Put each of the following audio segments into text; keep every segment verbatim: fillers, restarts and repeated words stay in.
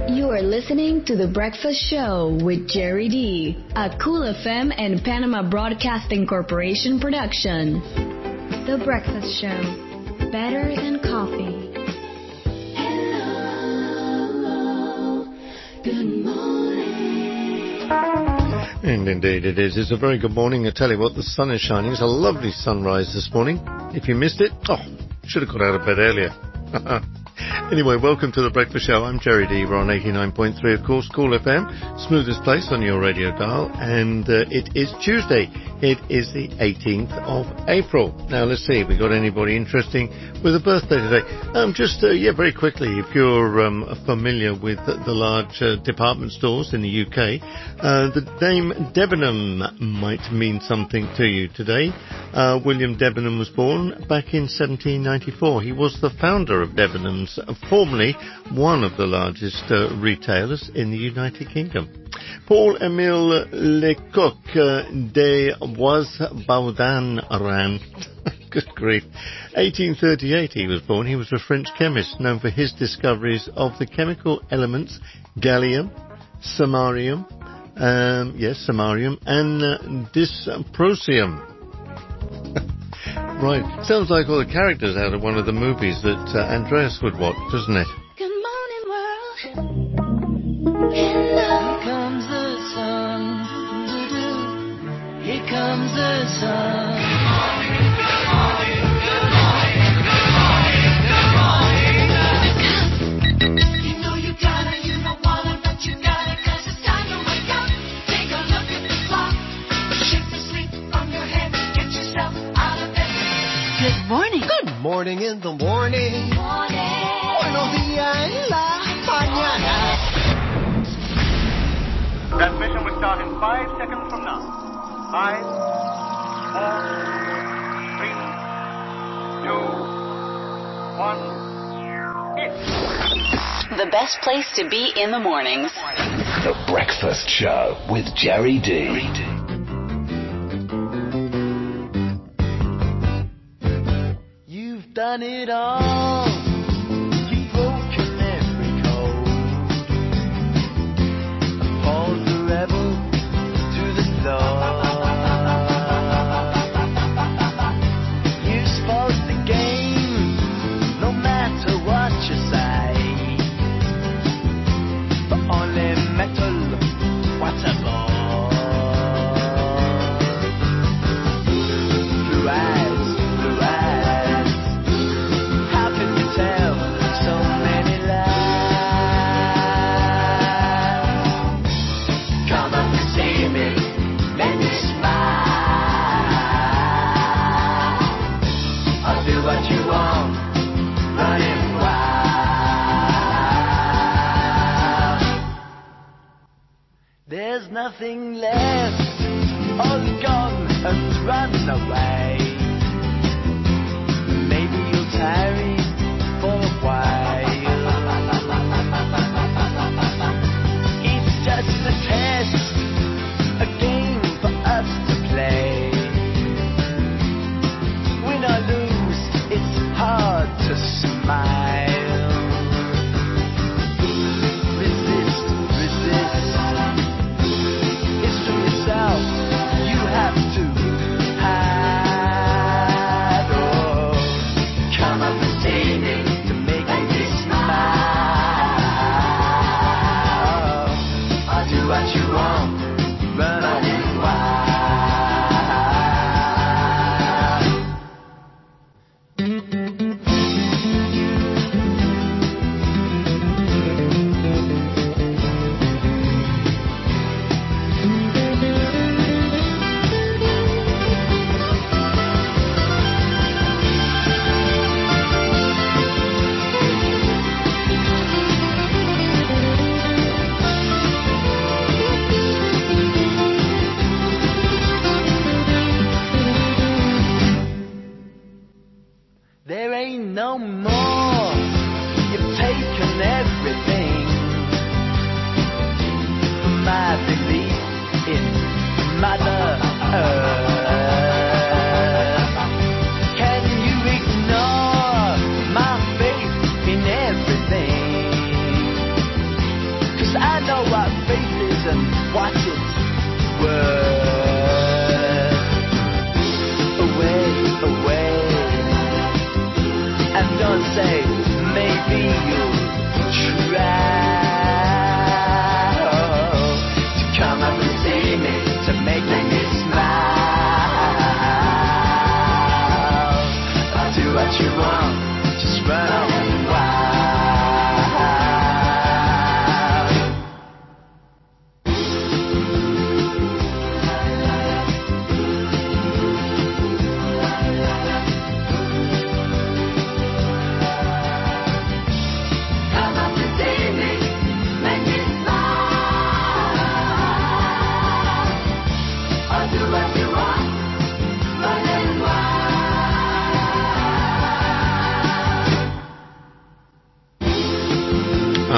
You are listening to The Breakfast Show with Jerry D, a Cool F M and Panama Broadcasting Corporation production. The Breakfast Show, better than coffee. Hello, good morning. And indeed it is. It's a very good morning. I tell you what, the sun is shining. It's a lovely sunrise this morning. If you missed it, oh, should have got out of bed earlier. Anyway, welcome to The Breakfast Show. I'm Jerry D. We're on eighty-nine point three, of course, Cool F M, smoothest place on your radio dial. And uh, it is Tuesday. It is the eighteenth of April. Now, let's see if we got anybody interesting with a birthday today. Um, just, uh, yeah, very quickly, if you're um, familiar with the, the large uh, department stores in the U K, uh, the name Debenham might mean something to you today. Uh, William Debenham was born back in seventeen ninety-four. He was the founder of Debenhams, formerly one of the largest uh, retailers in the United Kingdom. Paul-Émile Lecoq uh, de Bois-Baudin-Rand. Good grief. eighteen thirty-eight he was born. He was a French chemist known for his discoveries of the chemical elements gallium, samarium, um, yes, samarium, and uh, dysprosium. Right. Sounds like all the characters out of one of the movies that uh, Andreas would watch, doesn't it? Good morning, world. Hello. Here comes the sun. Here comes the sun. Good morning, good morning, good morning, good morning, good morning. You know you gotta, you don't wanna, but you gotta, 'cause it's time to wake up. Take a look at the clock. Shake the sleep from your head. Get yourself out of bed. Good morning. Good morning in the morning. Morning. Buenos días en la mañana. Transmission will start in five seconds from now. Five, four, three, two, one, hit. The best place to be in the mornings. The Breakfast Show with Jerry D. You've done it all. You've broken every code. Paul's the rebel to the floor. You spoiled the game, no matter what you say. But only metal, what a bore. Blue eyes, blue eyes. How can you tell so many lies? Come up and see me, make me smile. I'll do what you want, running wild. There's nothing left, all gone and run away. Maybe you'll tarry for a while. It's just a test, a game for us to play. Win or lose, it's hard to smile. Resist, resist. It's from yourself you have to hide. Oh, come up and see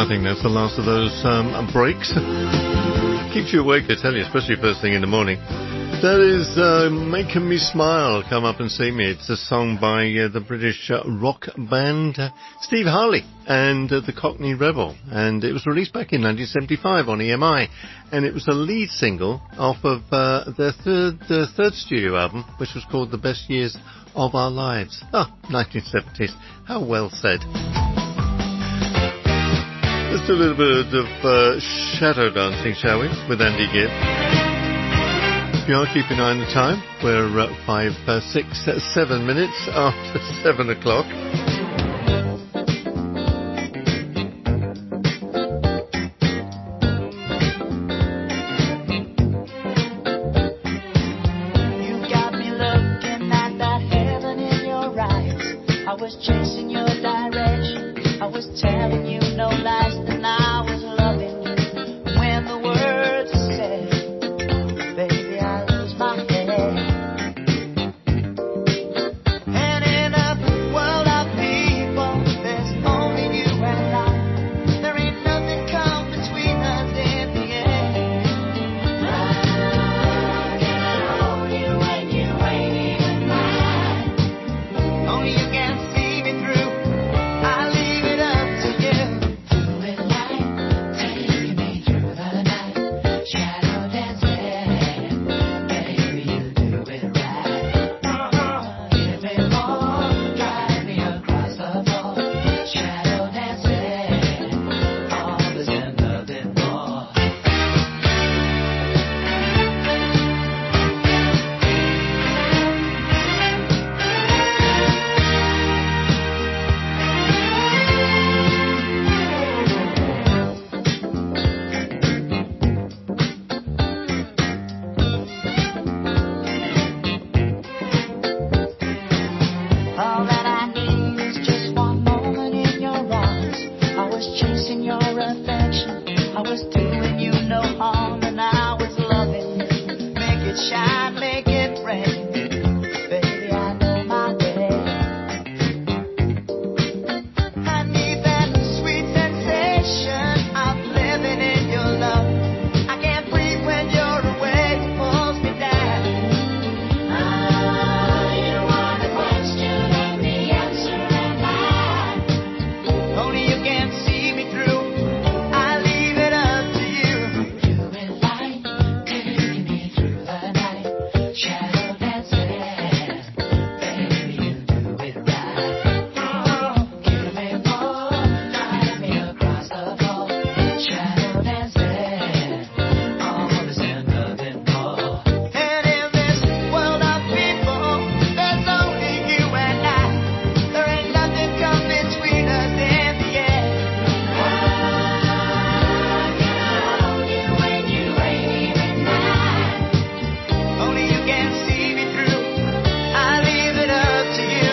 think that's the last of those um, breaks. Keeps you awake, I tell you, especially first thing in the morning. That is uh, Making Me Smile, Come Up and See Me. It's a song by uh, the British uh, rock band uh, Steve Harley and uh, the Cockney Rebel. And it was released back in nineteen seventy-five on E M I. And it was the lead single off of uh, their third, uh, third studio album, which was called The Best Years of Our Lives. Oh, nineteen seventies. How well said. Let's do a little bit of uh, shadow dancing, shall we, with Andy Gibb. If you are keeping an eye on the time, we're at five, uh, six, uh, seven minutes after seven o'clock. You got me looking at that heaven in your eyes. I was chasing your direction. I was telling you no lies, and I was loving you. When the words are said, baby, I lose my head. And in a world of people, there's only you and I. There ain't nothing come between us in the end. I can hold you when you ain't even mine. Only you can see me through. I leave it up to you. Do it right, taking me through the night. Shadow dancing, baby, you do it right. Give me more, drive me across the floor. Shadow dancing, always and nothing more. All that I need is just one moment in your arms. I was chasing your affection. I was doing you no harm, and I was loving you. Make it shine, make it rain. Baby, I know my way. I need that sweet sensation of living in your love. I can't breathe when you're away. It pulls me down. You are the question and the answer am I. Only you can see me through. I leave it up to you. Do it right, taking me through the night. Shadow dancing, baby, you do it right. Give me more, drive me across the floor. Shadow dancing, always and nothing more. And in this world of people, there's only you and I. There ain't nothing come between us in the end. I can hold you when you ain't even mine. Only you can see me through. I leave it up to you.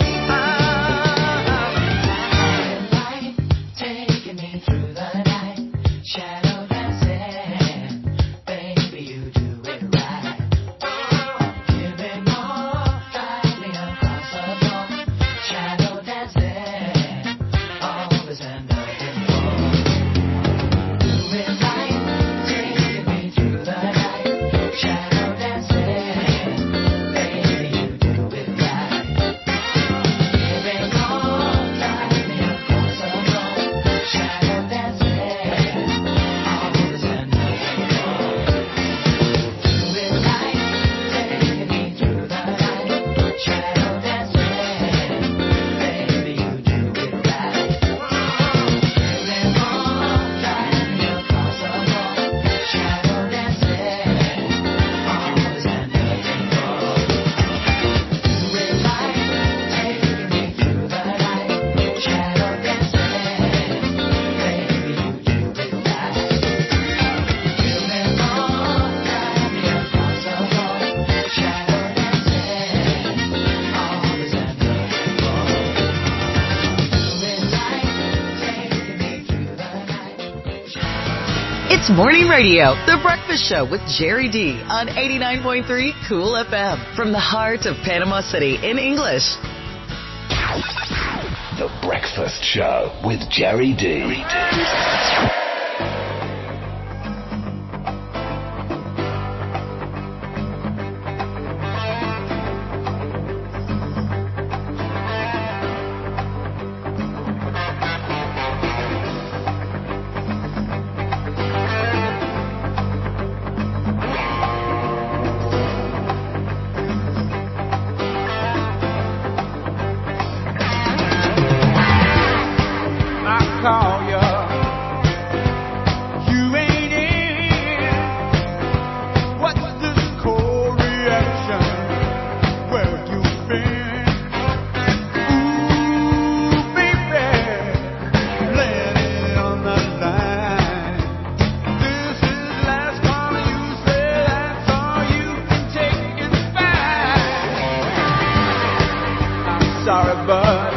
Light taking me through the night. Shadow dancing, baby, you do it right. Give me more, drive me across the floor. Shadow dancing, always and nothing more. Do it right, taking me through the night. Shadow dancing, baby, you do it right. Give me more, drive me across the floor. Shadow dancing, always and nothing more. Do it right, taking me through the night. Shadow dancing, baby, you do it right. Give me more, drive me across the floor. Shadow dancing, always and nothing more. Do it right, taking me through the night. Shadow dancing, baby, you do it right. Give me more, drive me across the floor. Shadow dancing, always and nothing more. Do it right, taking me through the night. It's Morning Radio, The Breakfast Show with Jerry D on eighty-nine point three Cool F M from the heart of Panama City in English. The Breakfast Show with Jerry D. Call you, you ain't in. What's this cold reaction? Where you been? Ooh, baby, laying it on the line. This is last call. You say that's all you can take. It's fine. I'm sorry, but.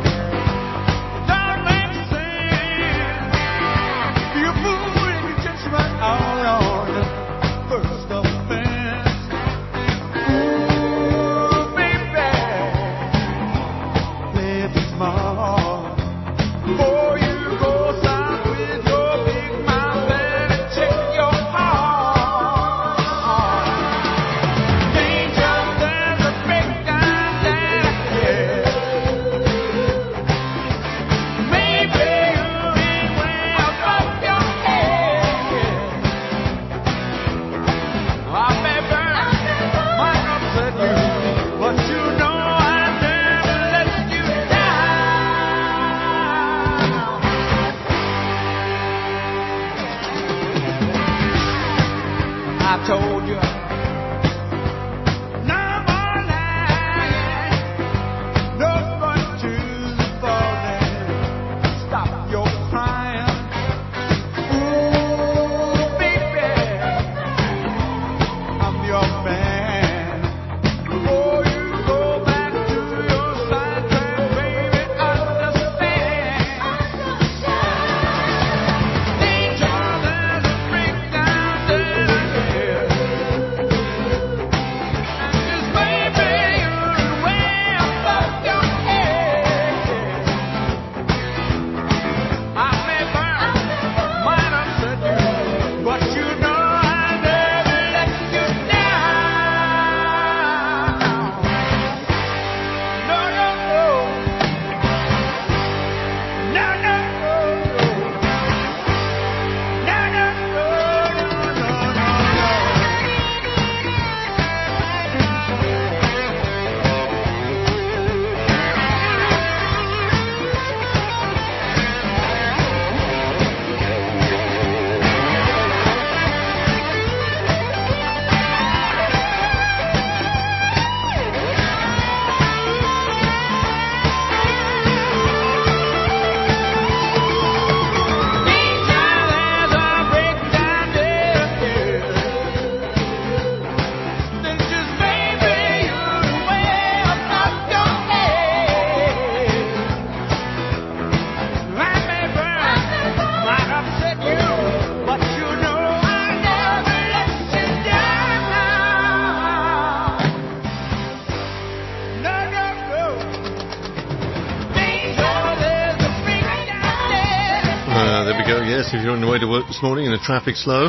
If you're on your way to work this morning and the traffic's slow,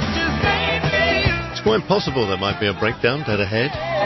it's quite possible there might be a breakdown dead ahead,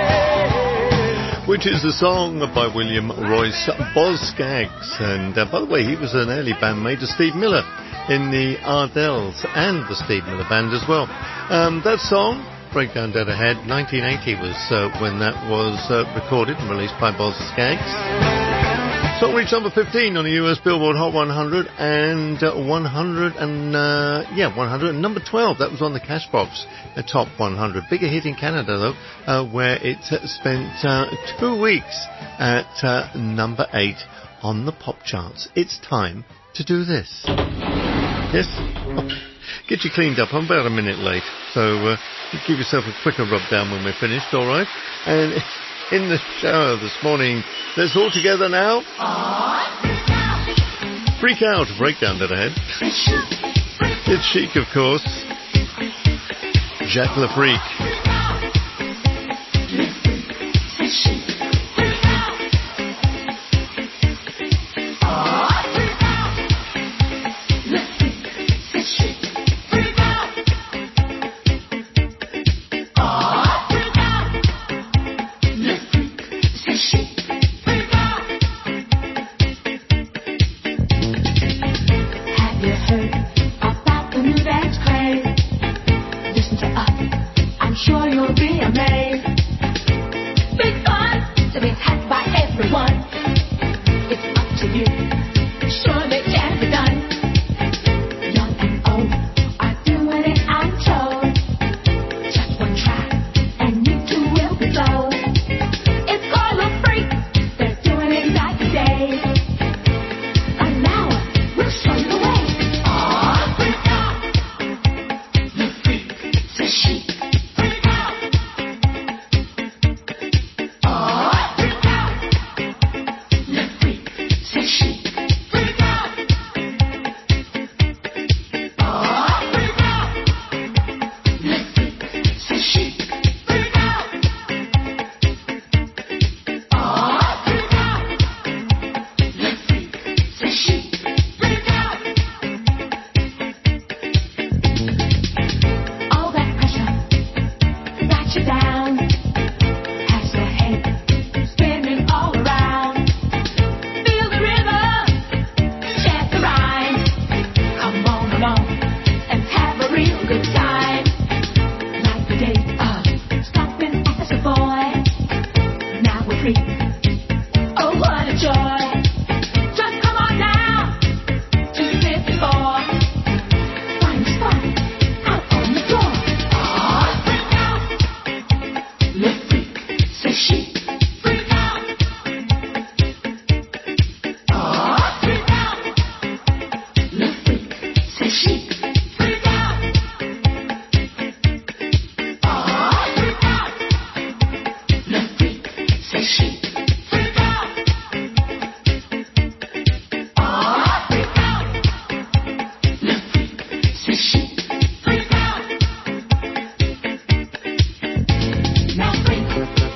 which is a song by William Royce Boz Scaggs. And uh, by the way, he was an early bandmate of Steve Miller in the Ardells and the Steve Miller Band as well. Um, that song, Breakdown Dead Ahead, nineteen eighty was uh, when that was uh, recorded and released by Boz Scaggs. Song reached number fifteen on the U S Billboard Hot one hundred and uh, one hundred and uh, yeah one hundred and number twelve. That was on the Cashbox, the top one hundred. Bigger hit in Canada though, uh, where it uh, spent uh, two weeks at uh, number eight on the pop charts. It's time to do this. Yes. Oh, get you cleaned up. I'm about a minute late, so uh, give yourself a quicker rub down when we're finished. All right. And in the show this morning, let's all together now. Freak Out, Breakdown Dead Ahead. It's Chic, of course. Jack LaFreak. Chic. heard about the new dance craze. Listen to us, I'm sure you'll be amazed. Big fun to be had by everyone. It's up to you, surely it can be done. Young and old are doing it, I'm told. Just one try, and you too will be blown. It's all a freak, they're doing it night and day. And now we'll show you the way. Aw, freak out, the freak says she. Freak out. Aw, freak out, the freak says she. Freak out. Aw, freak out, the freak says she. Freak out. Aw, freak out, the freak says she. Freak out. All that pressure got you down, has your head spinning all around. Feel the rhythm, chant the rhyme. Come on along and have a real good time. Like the day of stopping at the Savoy. Now we're free. Oh, what a joy. Just come on down to fifty-four. Find a spot out on the floor. Aw, freak out, the freak says she. Freak out. Aw, freak out, the freak says she. Freak out. Aw, freak out, the freak says she. Freak out. Aw, freak out, the freak says she. Freak out. Now freak.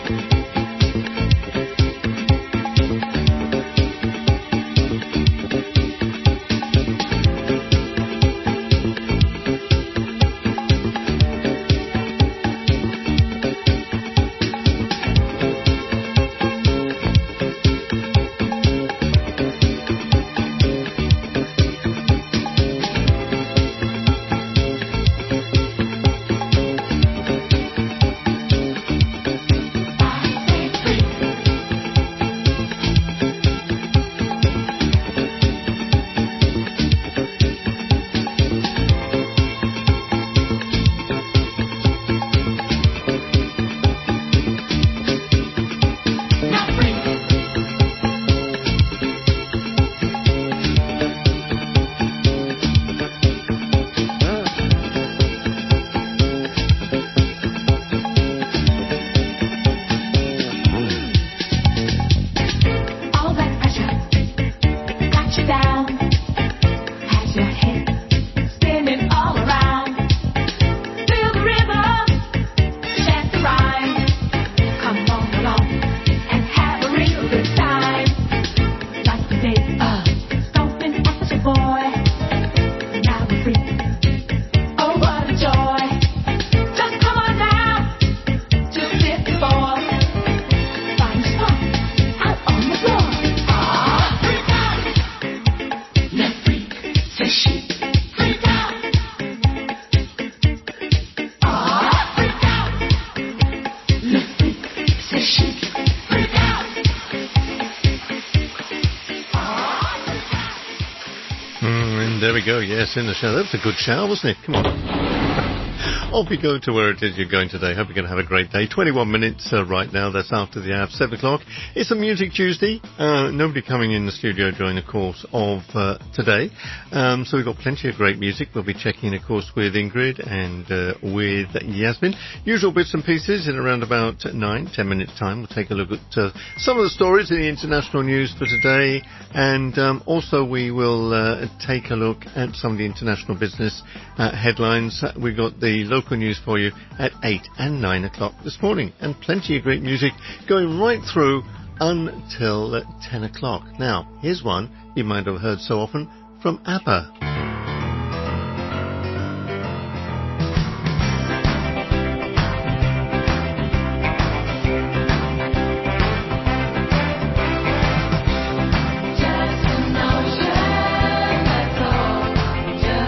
Now freak. All that pressure got you down, has your head spinning all around. Feel the rhythm, chant the rhyme. Come on along and have a real good time. Like the day of stomping at the Savoy. Now we're free. Oh, what a joy. Just come on down to fifty-four. Find a spot out on the floor. Aw, freak out, the freak says she. Freak out. Aw, freak out, the freak says she. Freak out. Aw, freak out. Mm, and there we go. Yes, in the shower. That was a good shower, wasn't it? Come on. Off you go to where it is you're going today. Hope you're going to have a great day. twenty-one minutes uh, right now. That's after the hour of seven o'clock. It's a Music Tuesday. Uh, nobody coming in the studio during the course of uh, today. Um, so we've got plenty of great music. We'll be checking, of course, with Ingrid and uh, with Yasmin. Usual bits and pieces in around about nine, ten minutes time. We'll take a look at uh, some of the stories in the international news for today. And um, also we will uh, take a look at some of the international business uh, headlines. We've got the local news for you at eight and nine o'clock this morning. And plenty of great music going right through until uh, ten o'clock. Now, here's one you might have heard so often from ABBA. Just an ocean, that's all.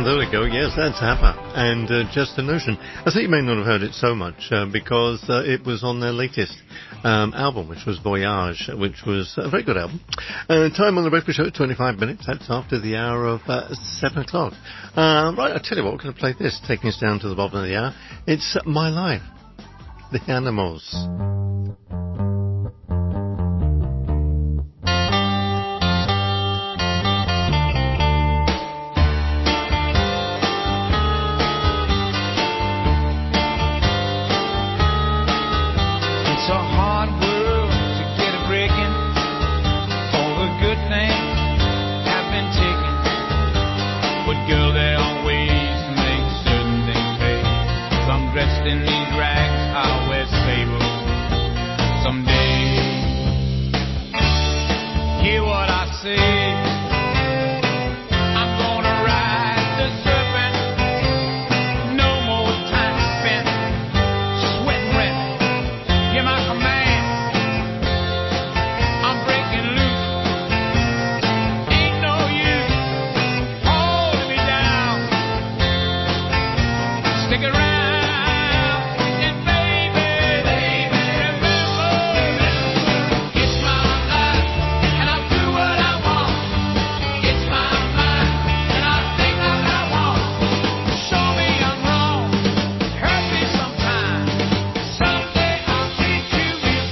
there we go. Yes, that's ABBA and uh, Just a Notion. I think you may not have heard it so much uh, because uh, it was on their latest um, album, which was Voyage, which was a very good album. Uh, time on the Breakfast Show, twenty-five minutes. That's after the hour of uh, seven o'clock. Uh, right, I tell you what, we're going to play this, taking us down to the bottom of the hour. It's uh, My Life, The Animals. It's a hard world to get a breaking. All the good things have been taken. But girl, there are ways to make certain things pay. So I'm dressed in these rags, I'll wear sable someday. Hear what I say. I'm gonna ride the serpent. No more time spent sweating rent. Hear my command. I'm breaking loose. Ain't no use holding me down. Stick around and baby, remember, it's my life and I'll do what I want. It's my mind and I'll think like I want. Show me I'm wrong, hurt me sometime. Someday I'll treat you real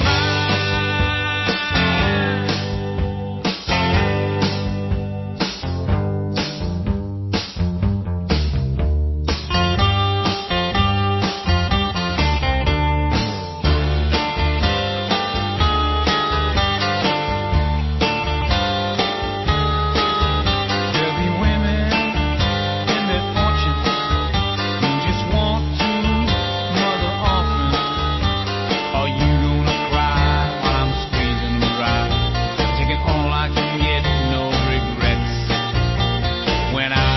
There'll be women in their fortunes who just want to mother orphans. Are you gonna cry while I'm squeezing the ride? Taking all I can get, no regrets. When I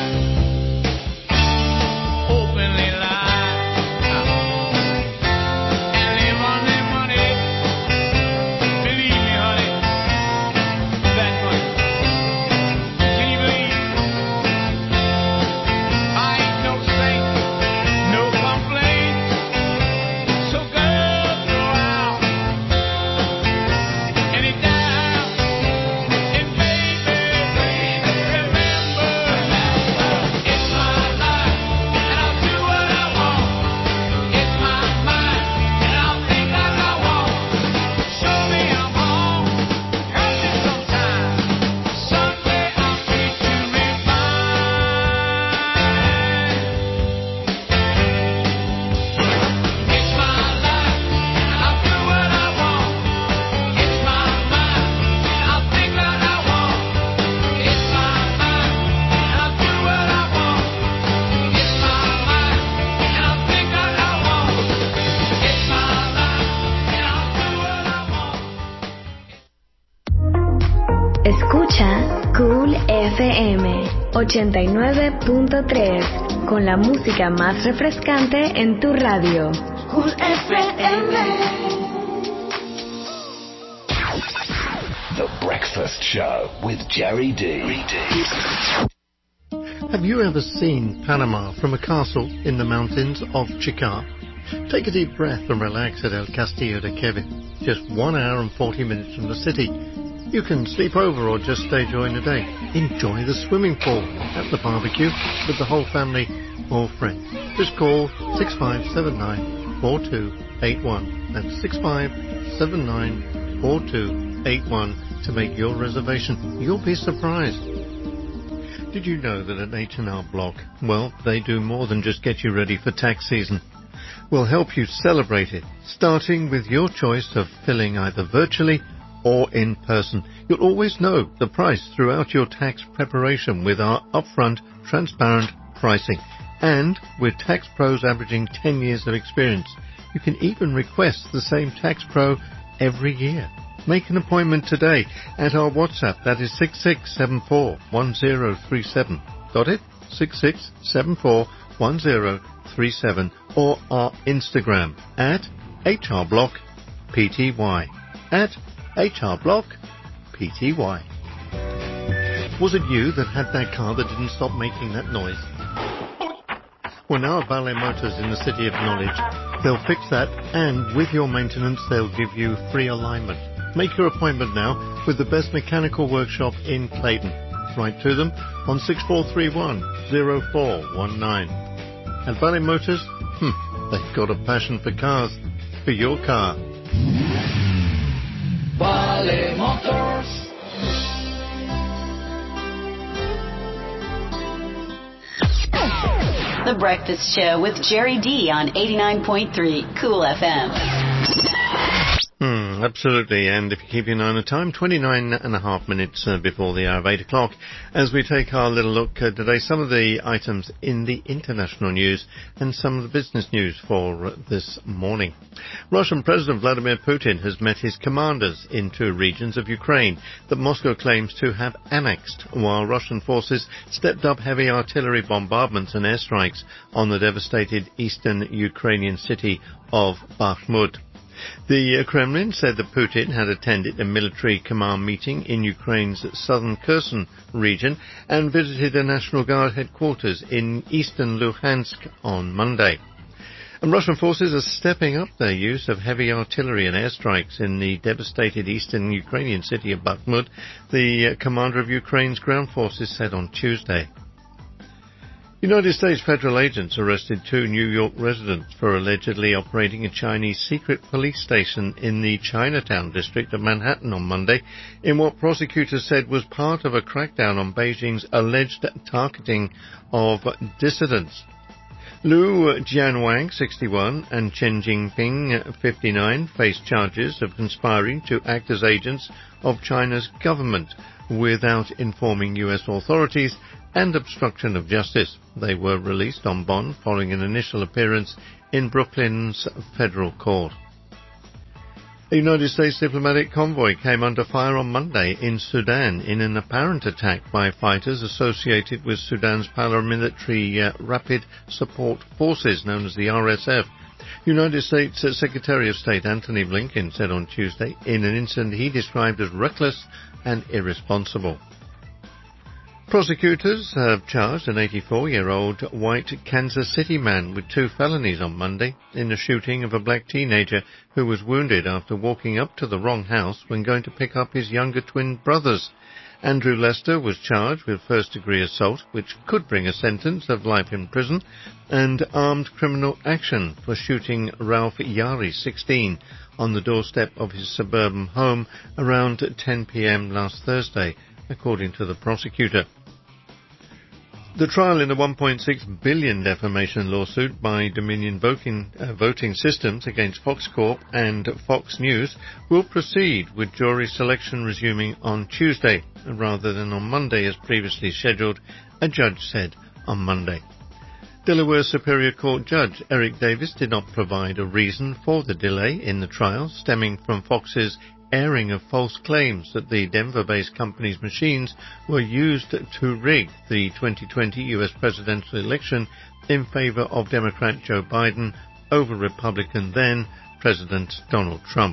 openly lie and live on their money, believe me, honey, that much. Can you believe? I ain't no saint, no complaint. So girl, throw out any doubt, and baby, remember, it's my life and I'll do what I want. It's my mind and I'll think like I want. Show me I'm wrong, hurt me sometime. Someday I'll treat you real fine. It's my life and I'll do what I want. It's my mind and I'll think like I want. It's my mind and I'll do what I want. It's my mind and I'll think like I want. It's my life and I'll do what I want. Escucha Cool F M ochenta y nueve punto tres con la música más refrescante en tu radio. Cool F M. The Breakfast Show with Jerry D. Have you ever seen Panama from a castle in the mountains of Chicar? Take a deep breath and relax at El Castillo de Kevin, just one hour and forty minutes from the city. You can sleep over or just stay during the day. Enjoy the swimming pool at the barbecue with the whole family or friends. Just call six five seven nine, four two eight one. That's six five seven nine, four two eight one to make your reservation. You'll be surprised. Did you know that at H and R Block, well, they do more than just get you ready for tax season. We'll help you celebrate it, starting with your choice of filling either virtually or in person. You'll always know the price throughout your tax preparation with our upfront, transparent pricing. And with tax pros averaging ten years of experience, you can even request the same tax pro every year. Make an appointment today at our WhatsApp. That is six six seven four one zero three seven. Got it? six six seven four one zero three seven. Or our Instagram at H R Block P T Y. At H R Block P T Y. Was it you that had that car that didn't stop making that noise? Well, now at Ballet Motors in the City of Knowledge, they'll fix that, and with your maintenance, they'll give you free alignment. Make your appointment now with the best mechanical workshop in Clayton. Write to them on six four three one, zero four one nine. At Ballet Motors, hmm, they've got a passion for cars. For your car. Ballet Motors. The Breakfast Show with Jerry D on eighty-nine point three Cool F M. Hmm, absolutely. And if you keep your eye on the time, twenty-nine and a half minutes uh, before the hour of eight o'clock, as we take our little look uh, today, some of the items in the international news and some of the business news for uh, this morning. Russian President Vladimir Putin has met his commanders in two regions of Ukraine that Moscow claims to have annexed, while Russian forces stepped up heavy artillery bombardments and airstrikes on the devastated eastern Ukrainian city of Bakhmut. The Kremlin said that Putin had attended a military command meeting in Ukraine's southern Kherson region and visited a National Guard headquarters in eastern Luhansk on Monday. And Russian forces are stepping up their use of heavy artillery and airstrikes in the devastated eastern Ukrainian city of Bakhmut, the commander of Ukraine's ground forces said on Tuesday. United States federal agents arrested two New York residents for allegedly operating a Chinese secret police station in the Chinatown district of Manhattan on Monday, in what prosecutors said was part of a crackdown on Beijing's alleged targeting of dissidents. Liu Jianwang, sixty-one, and Chen Jinping, fifty-nine, face charges of conspiring to act as agents of China's government without informing U S authorities and obstruction of justice. They were released on bond following an initial appearance in Brooklyn's federal court. A United States diplomatic convoy came under fire on Monday in Sudan in an apparent attack by fighters associated with Sudan's paramilitary uh, Rapid Support Forces, known as the R S F. United States uh, Secretary of State Antony Blinken said on Tuesday in an incident he described as reckless and irresponsible. Prosecutors have charged an eighty-four-year-old white Kansas City man with two felonies on Monday in the shooting of a black teenager who was wounded after walking up to the wrong house when going to pick up his younger twin brothers. Andrew Lester was charged with first-degree assault, which could bring a sentence of life in prison, and armed criminal action for shooting Ralph Yari, sixteen, on the doorstep of his suburban home around ten p.m. last Thursday, according to the prosecutor. The trial in the one point six billion dollars defamation lawsuit by Dominion voting, uh, voting Systems against Fox Corp and Fox News will proceed, with jury selection resuming on Tuesday rather than on Monday as previously scheduled, a judge said on Monday. Delaware Superior Court Judge Eric Davis did not provide a reason for the delay in the trial, stemming from Fox's airing of false claims that the Denver-based company's machines were used to rig the twenty twenty U S presidential election in favor of Democrat Joe Biden over Republican then-President Donald Trump.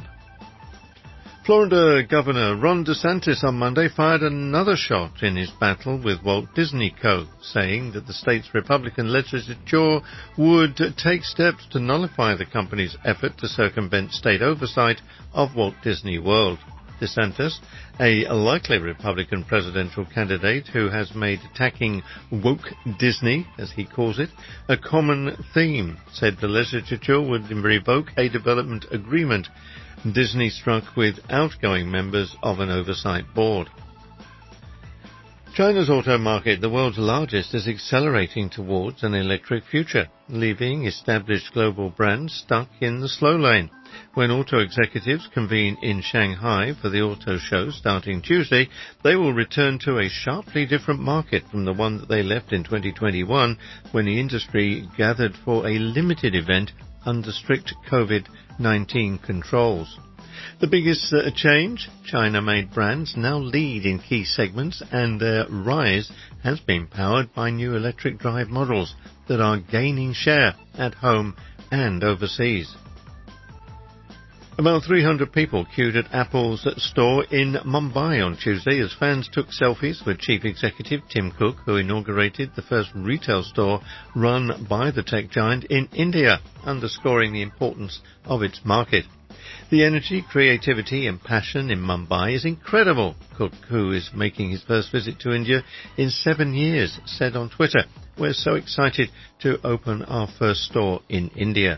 Florida Governor Ron DeSantis on Monday fired another shot in his battle with Walt Disney Co., saying that the state's Republican legislature would take steps to nullify the company's effort to circumvent state oversight of Walt Disney World. DeSantis, a likely Republican presidential candidate who has made attacking woke Disney, as he calls it, a common theme, said the legislature would revoke a development agreement Disney struck with outgoing members of an oversight board. China's auto market, the world's largest, is accelerating towards an electric future, leaving established global brands stuck in the slow lane. When auto executives convene in Shanghai for the auto show starting Tuesday, they will return to a sharply different market from the one that they left in twenty twenty-one, when the industry gathered for a limited event under strict COVID nineteen controls. The biggest uh, change, China-made brands now lead in key segments, and their rise has been powered by new electric drive models that are gaining share at home and overseas. About three hundred people queued at Apple's store in Mumbai on Tuesday as fans took selfies with Chief Executive Tim Cook, who inaugurated the first retail store run by the tech giant in India, underscoring the importance of its market. The energy, creativity and passion in Mumbai is incredible, Cook, who is making his first visit to India in seven years, said on Twitter. We're so excited to open our first store in India.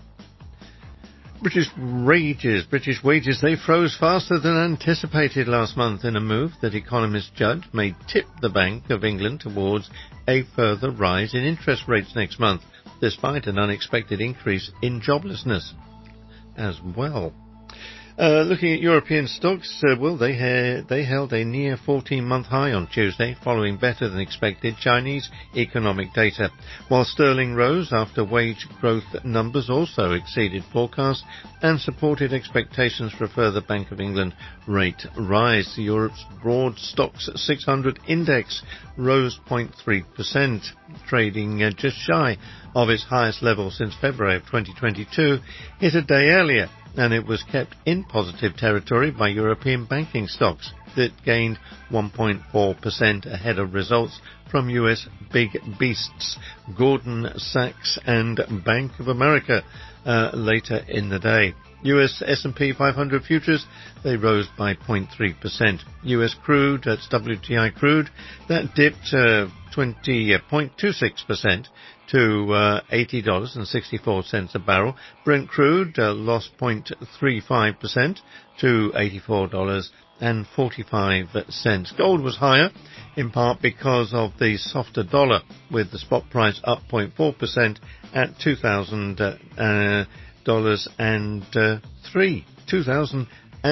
British wages, British wages, they froze faster than anticipated last month in a move that economists judge may tip the Bank of England towards a further rise in interest rates next month, despite an unexpected increase in joblessness as well. Uh, looking at European stocks, uh, well, they, ha- they held a near fourteen-month high on Tuesday, following better than expected Chinese economic data, while sterling rose after wage growth numbers also exceeded forecasts and supported expectations for a further Bank of England rate rise. Europe's broad stocks six hundred index rose zero point three percent, trading uh, just shy of its highest level since February of twenty twenty-two, hit a day earlier, and it was kept in positive territory by European banking stocks that gained one point four percent ahead of results from U S big beasts Goldman Sachs and Bank of America uh, later in the day. U S S and P five hundred futures, they rose by zero point three percent. U S crude, that's W T I crude, that dipped uh, twenty point two six percent to uh, eighty dollars and sixty-four cents a barrel. Brent crude uh, lost zero point three five percent to eighty-four dollars and forty-five cents. Gold was higher, in part because of the softer dollar, with the spot price up zero point four percent at two thousand dollars and three, two thousand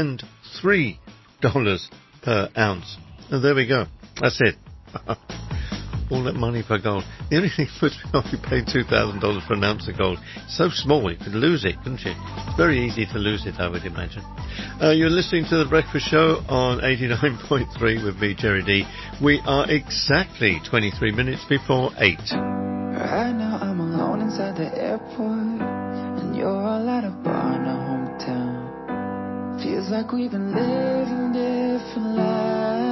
three dollars per ounce. And there we go. That's it. All that money for gold. The only thing that puts me off, you pay two thousand dollars for an ounce of gold. It's so small, you could lose it, couldn't you? It's very easy to lose it, I would imagine. Uh, you're listening to The Breakfast Show on eighty-nine point three with me, Jerry D. We are exactly twenty-three minutes before eight. Right now I'm alone inside the airport, and you're all at a bar in our hometown. Feels like we've been living different lives.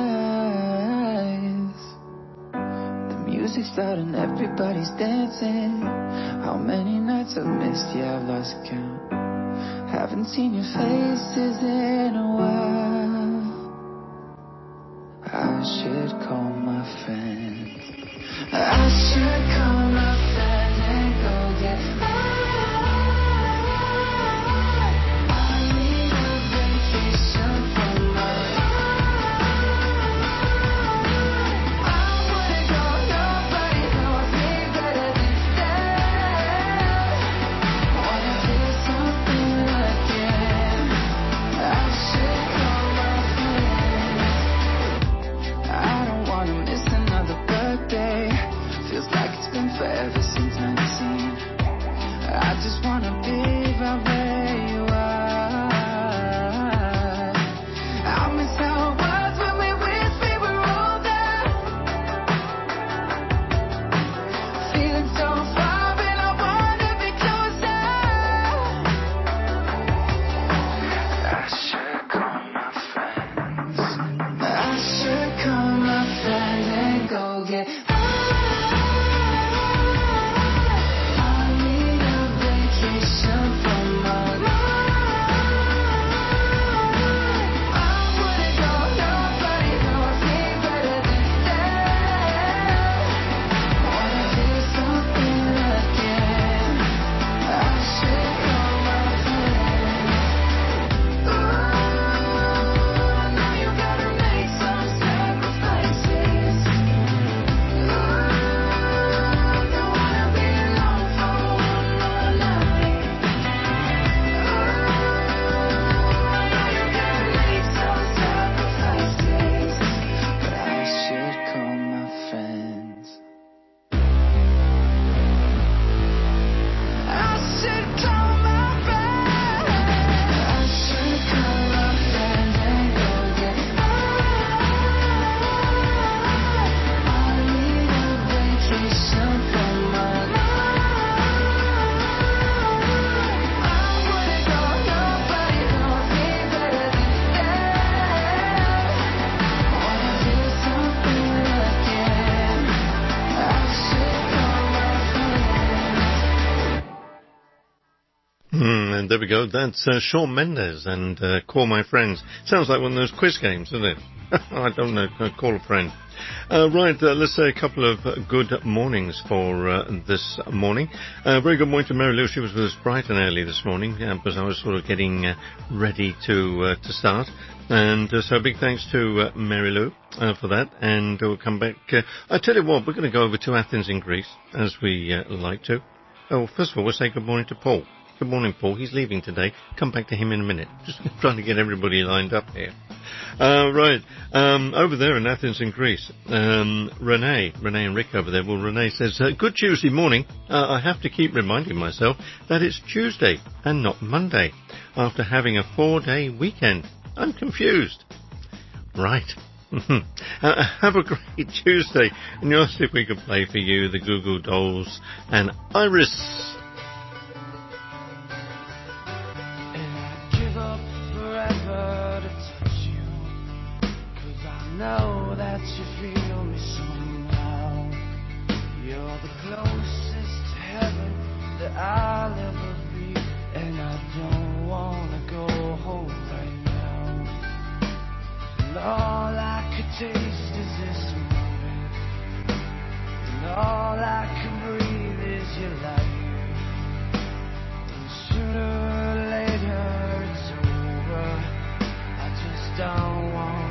Music's loud and everybody's dancing. How many nights I've missed, yeah, I've lost count. Haven't seen your faces in a while. I should call my friends. I should call my friends and go get high. I need a vacation from my forever there we go. That's uh, Shawn Mendes and uh, Call My Friends. Sounds like one of those quiz games, doesn't it? I don't know. Uh, call a friend. Uh, right, uh, let's say a couple of uh, good mornings for uh, this morning. Uh, very good morning to Mary Lou. She was with us bright and early this morning uh, because I was sort of getting uh, ready to uh, to start. And uh, so a big thanks to uh, Mary Lou uh, for that. And we'll come back. Uh, I tell you what, we're going to go over to Athens in Greece, as we uh, like to. Oh, first of all, we'll say good morning to Paul. Good morning, Paul. He's leaving today. Come back to him in a minute. Just trying to get everybody lined up here. Uh, right. Um, over there in Athens in Greece, um, Renee, Renee and Rick over there. Well, Renee says, uh, good Tuesday morning. Uh, I have to keep reminding myself that it's Tuesday and not Monday after having a four-day weekend. I'm confused. Right. uh, have a great Tuesday. And you asked if we could play for you the Goo Goo Dolls and Iris. Know that you feel me somehow. You're the closest to heaven that I'll ever be, and I don't wanna go home right now. And all I could taste is this moment, and all I can breathe is your life. And sooner or later it's over. I just don't wanna.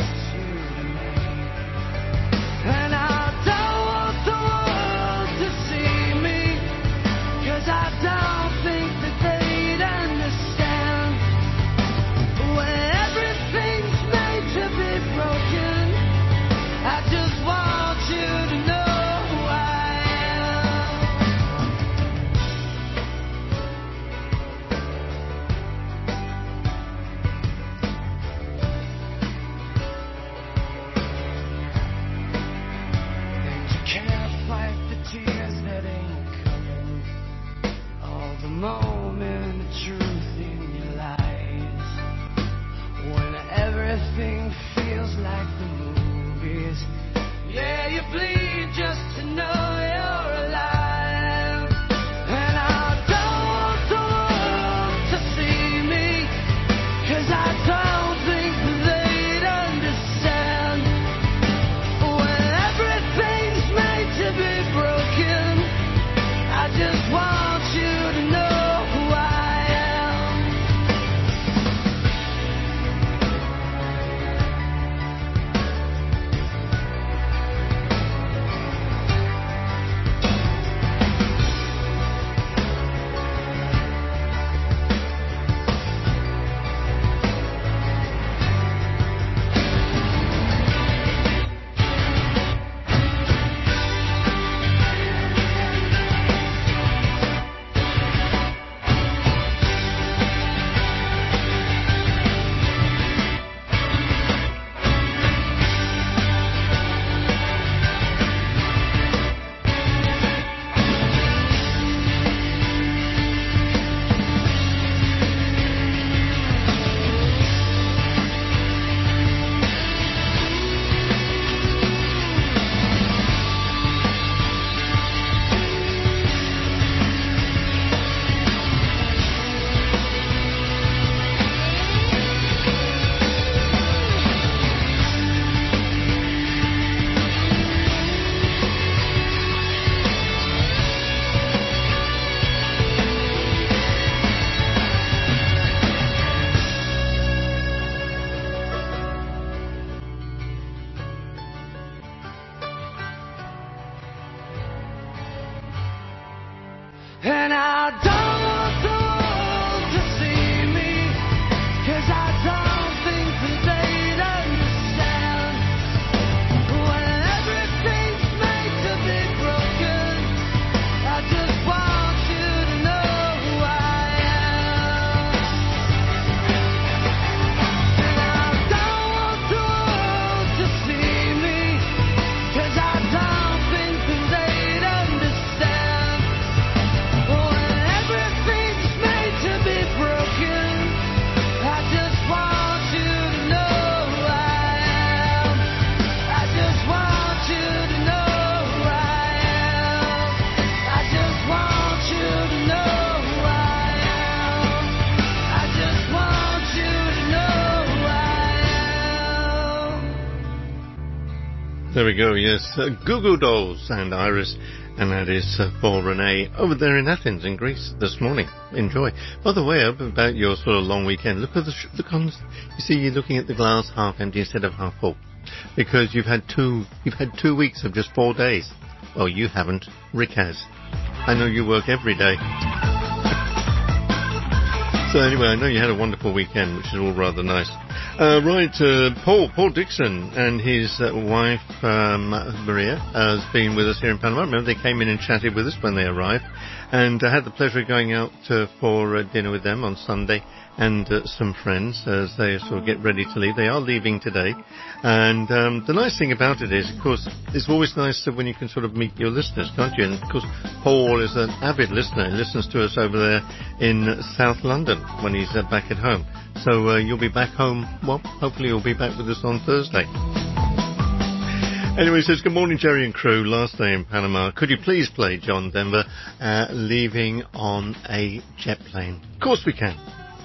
And I don't want the world to see me, 'cause I don't think that they'd understand. When everything's made to be broken, I just want you to know who I tears that ain't coming, all the moment of truth in your eyes. When everything feels like the movies, yeah, you bleed just to know you're alive. And I don't want the world to see me, 'cause I don't think they'd understand. When everything's made to be broken, I just want you to know who I am. And I don't want the world to see me, 'cause I don't think that they'd understand. When everything's made to be broken, I just want you to know who I am. And I don't want the world to see me, 'cause I don't think that they'd understand. When every There we go, yes. Uh, Goo Goo Dolls and Iris, and that is uh, for Renee over there in Athens in Greece this morning. Enjoy. By the way, about your sort of long weekend, look at the, sh- look on, you see you're looking at the glass half empty instead of half full. Because you've had two, you've had two weeks of just four days. Well, you haven't. Rick has. I know you work every day. So anyway, I know you had a wonderful weekend, which is all rather nice. Uh, right, uh, Paul, Paul Dixon and his uh, wife, um, Maria, has been with us here in Panama. Remember, they came in and chatted with us when they arrived. And I had the pleasure of going out uh, for uh, dinner with them on Sunday and uh, some friends as they sort of get ready to leave. They are leaving today. And um, the nice thing about it is, of course, it's always nice when you can sort of meet your listeners, can't you? And, of course, Paul is an avid listener. He listens to us over there in South London when he's uh, back at home. So uh, you'll be back home, well, hopefully you'll be back with us on Thursday. Anyway, he says, good morning, Jerry and crew. Last day in Panama. Could you please play John Denver, uh, Leaving on a Jet Plane? Of course we can.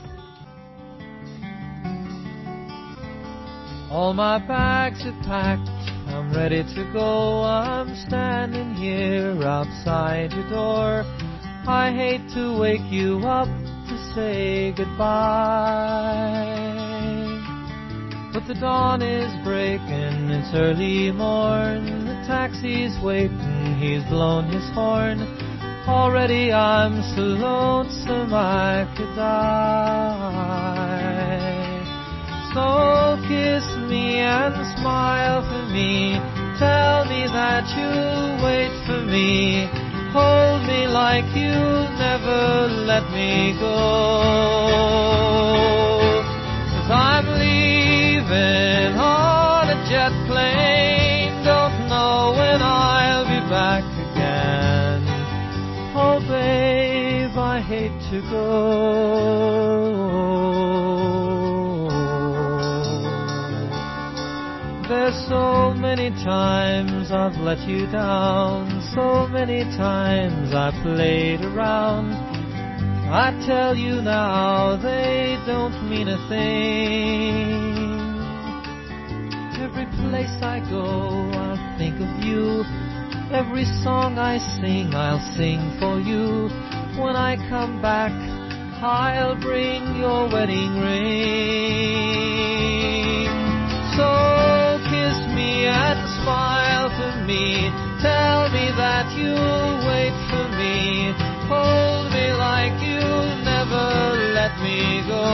All my bags are packed, I'm ready to go. I'm standing here outside your door. I hate to wake you up to say goodbye, but the dawn is breaking, it's early morn. The taxi's waiting, he's blown his horn. Already I'm so lonesome I could die. So kiss me and smile for me. Tell me that you'll wait for me. Hold me like you'll never let me go. 'Cause I'm leaving on a jet plane. Don't know when I'll be back again. Oh babe, I hate to go. There's so many times I've let you down, so many times I played around. I tell you now, they don't mean a thing. Every place I go, I think of you. Every song I sing, I'll sing for you. When I come back, I'll bring your wedding ring. So kiss me and smile for me. Tell me that you'll wait for me. Hold me like you'll never let me go.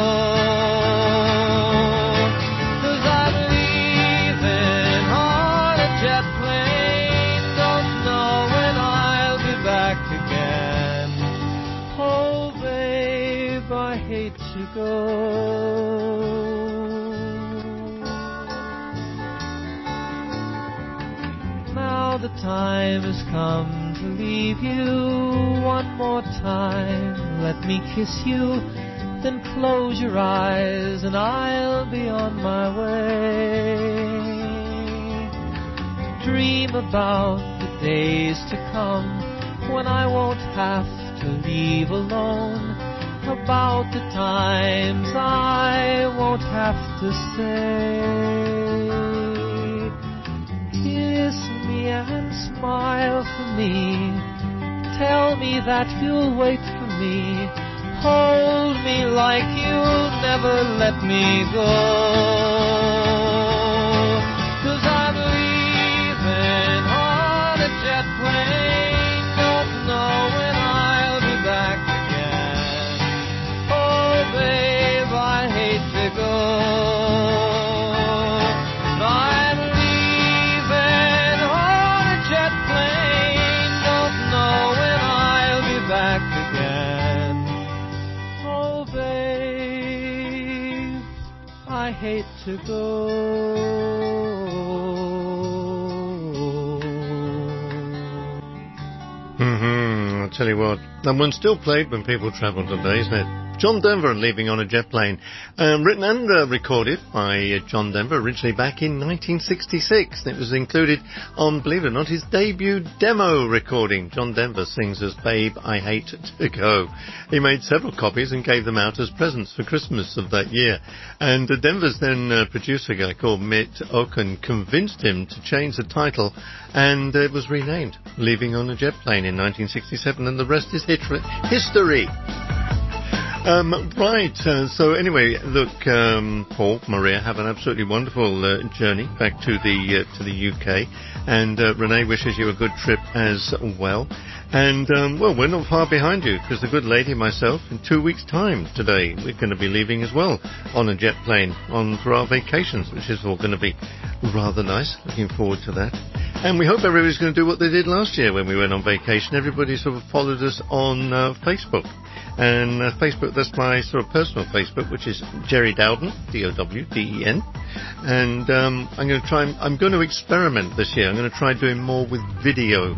'Cause I'm leaving on a jet plane. Don't know when I'll be back again. Oh babe, I hate to go. Now the time has come to leave you. One more time, let me kiss you. Then close your eyes and I'll be on my way. Dream about the days to come when I won't have to leave alone. About the times I won't have to say. Kiss me and smile for me. Tell me that you'll wait for me. Hold me like you'll never let me go. 'Cause I'm leaving on a jet plane. Don't know when I'll be back again. Oh babe, I hate to go. I'm leaving on a jet plane. Don't know when I'll be back again. Oh babe, I hate to go. Mm-hmm. I'll tell you what, that one's still played when people travel today, isn't it? John Denver and Leaving on a Jet Plane. Um, written and uh, recorded by uh, John Denver originally back in nineteen sixty-six. It was included on, believe it or not, his debut demo recording. John Denver sings as Babe, I Hate to Go. He made several copies and gave them out as presents for Christmas of that year. And uh, Denver's then uh, producer, a guy called Mitt Okun, convinced him to change the title, and uh, it was renamed Leaving on a Jet Plane in nineteen sixty-seven, and the rest is hit- history. Um, right, uh, so anyway, look, um, Paul, Maria, have an absolutely wonderful uh, journey back to the uh, to the U K, and uh, Renee wishes you a good trip as well. And, um, well, we're not far behind you, because the good lady and myself, in two weeks' time today, we're going to be leaving as well on a jet plane on for our vacations, which is all going to be rather nice. Looking forward to that. And we hope everybody's going to do what they did last year when we went on vacation. Everybody sort of followed us on uh, Facebook. And uh, Facebook, that's my sort of personal Facebook, which is Jerry Dowden, D O W D E N. And um, I'm going to try, I'm going to experiment this year. I'm going to try doing more with video.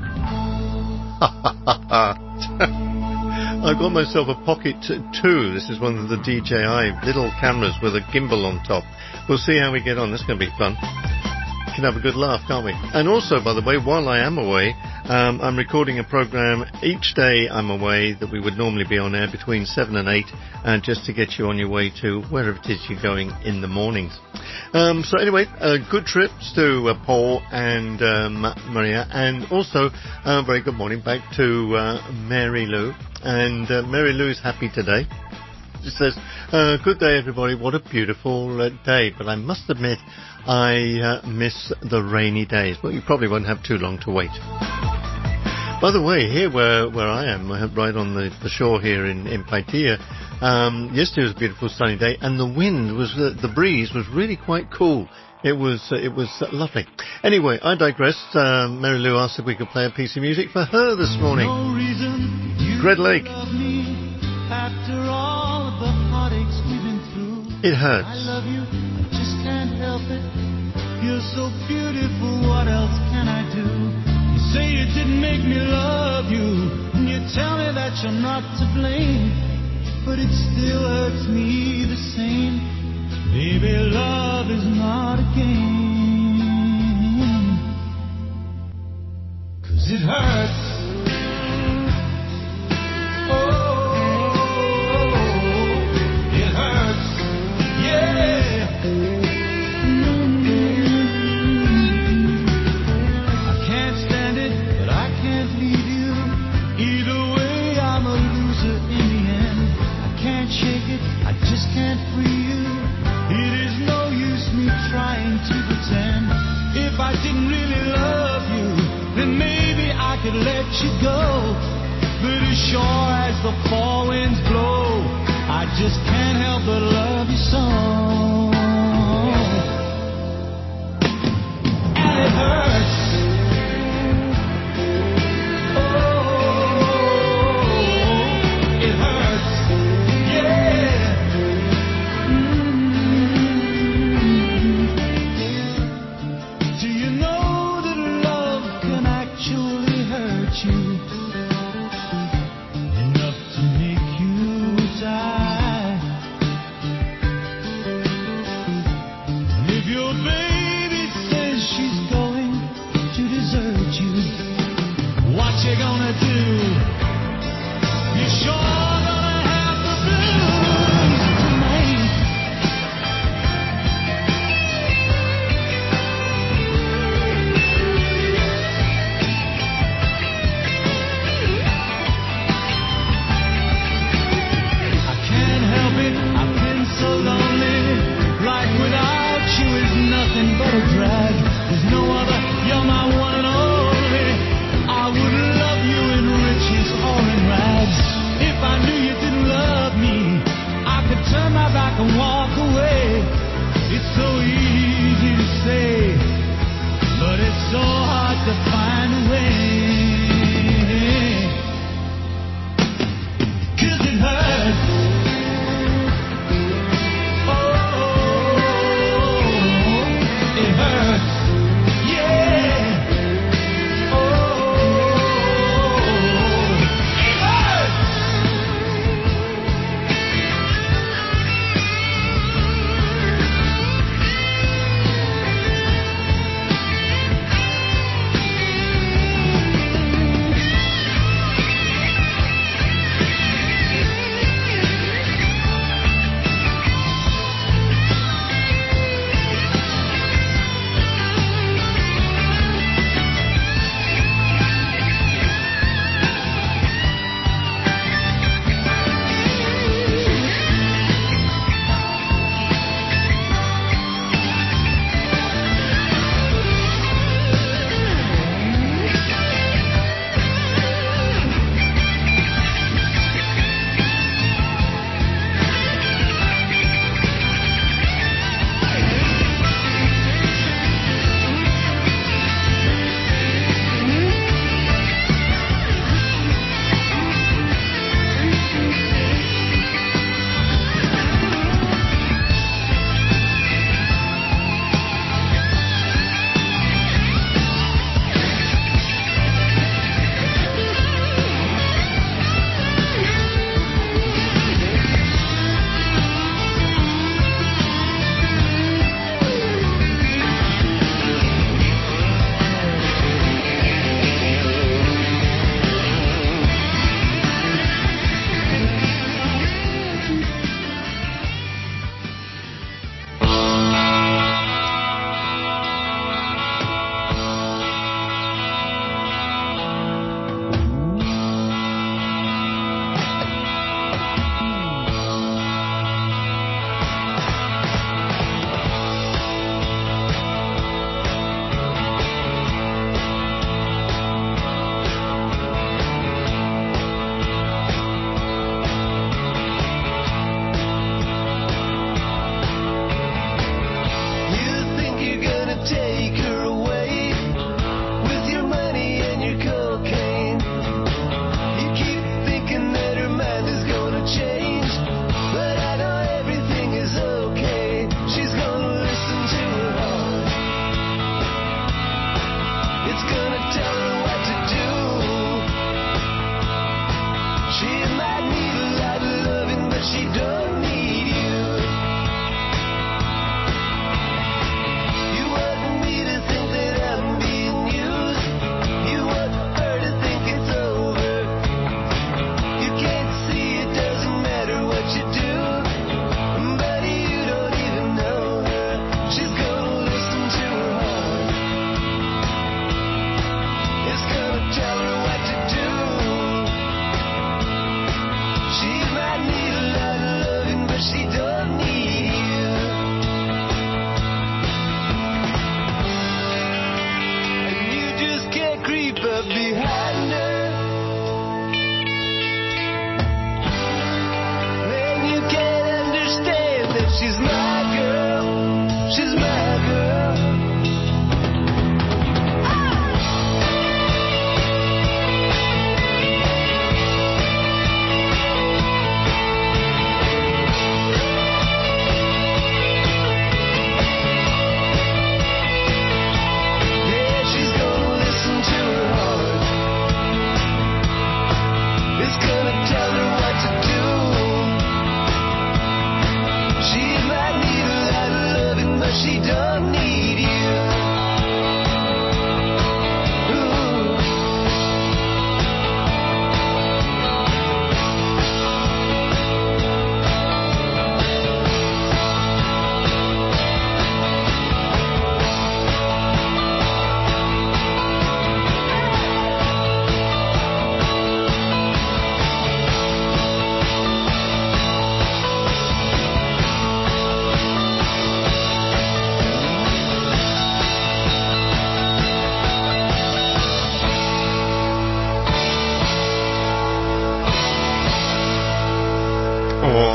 I got myself a Pocket two. This is one of the D J I little cameras with a gimbal on top. We'll see how we get on. This is going to be fun. We can have a good laugh, can't we? And also, by the way, while I am away, um, I'm recording a program each day I'm away that we would normally be on air between seven and eight, uh, just to get you on your way to wherever it is you're going in the mornings. Um, so anyway, uh, good trips to uh, Paul and um, Maria, and also uh, very good morning back to uh, Mary Lou. And uh, Mary Lou is happy today. She says, uh, good day everybody, what a beautiful uh, day, but I must admit I uh, miss the rainy days. Well, you probably won't have too long to wait. By the way, here where where I am, right on the, the shore here in, in Paitilla, um, yesterday was a beautiful sunny day, and the wind was, uh, the breeze was really quite cool. It was uh, it was uh, lovely. Anyway, I digress. Uh, Mary Lou asked if we could play a piece of music for her this morning. No reason you Greg Lake. love me after all of the heartaches we've been through. It hurts. I love you, I just can't help it. You're so beautiful, what else can I do? You say it didn't make me love you, and you tell me that you're not to blame, but it still hurts me the same. Baby, love is not a game, 'cause it hurts. I just can't free you. It is no use me trying to pretend. If I didn't really love you, then maybe I could let you go. But as sure as the fall winds blow, I just can't help but love you so. And it hurts.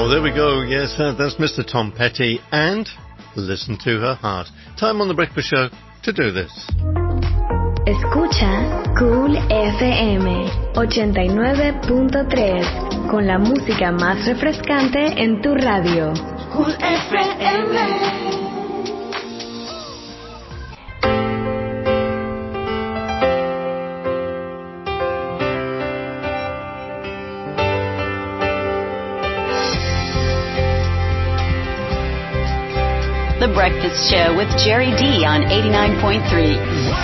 Oh, there we go. Yes, uh, that's Mister Tom Petty and Listen to Her Heart. Time on The Breakfast Show to do this. Escucha Cool F M ochenta y nueve punto tres con la música más refrescante en tu radio. Cool F M. The Breakfast Show with Jerry D on eighty-nine point three.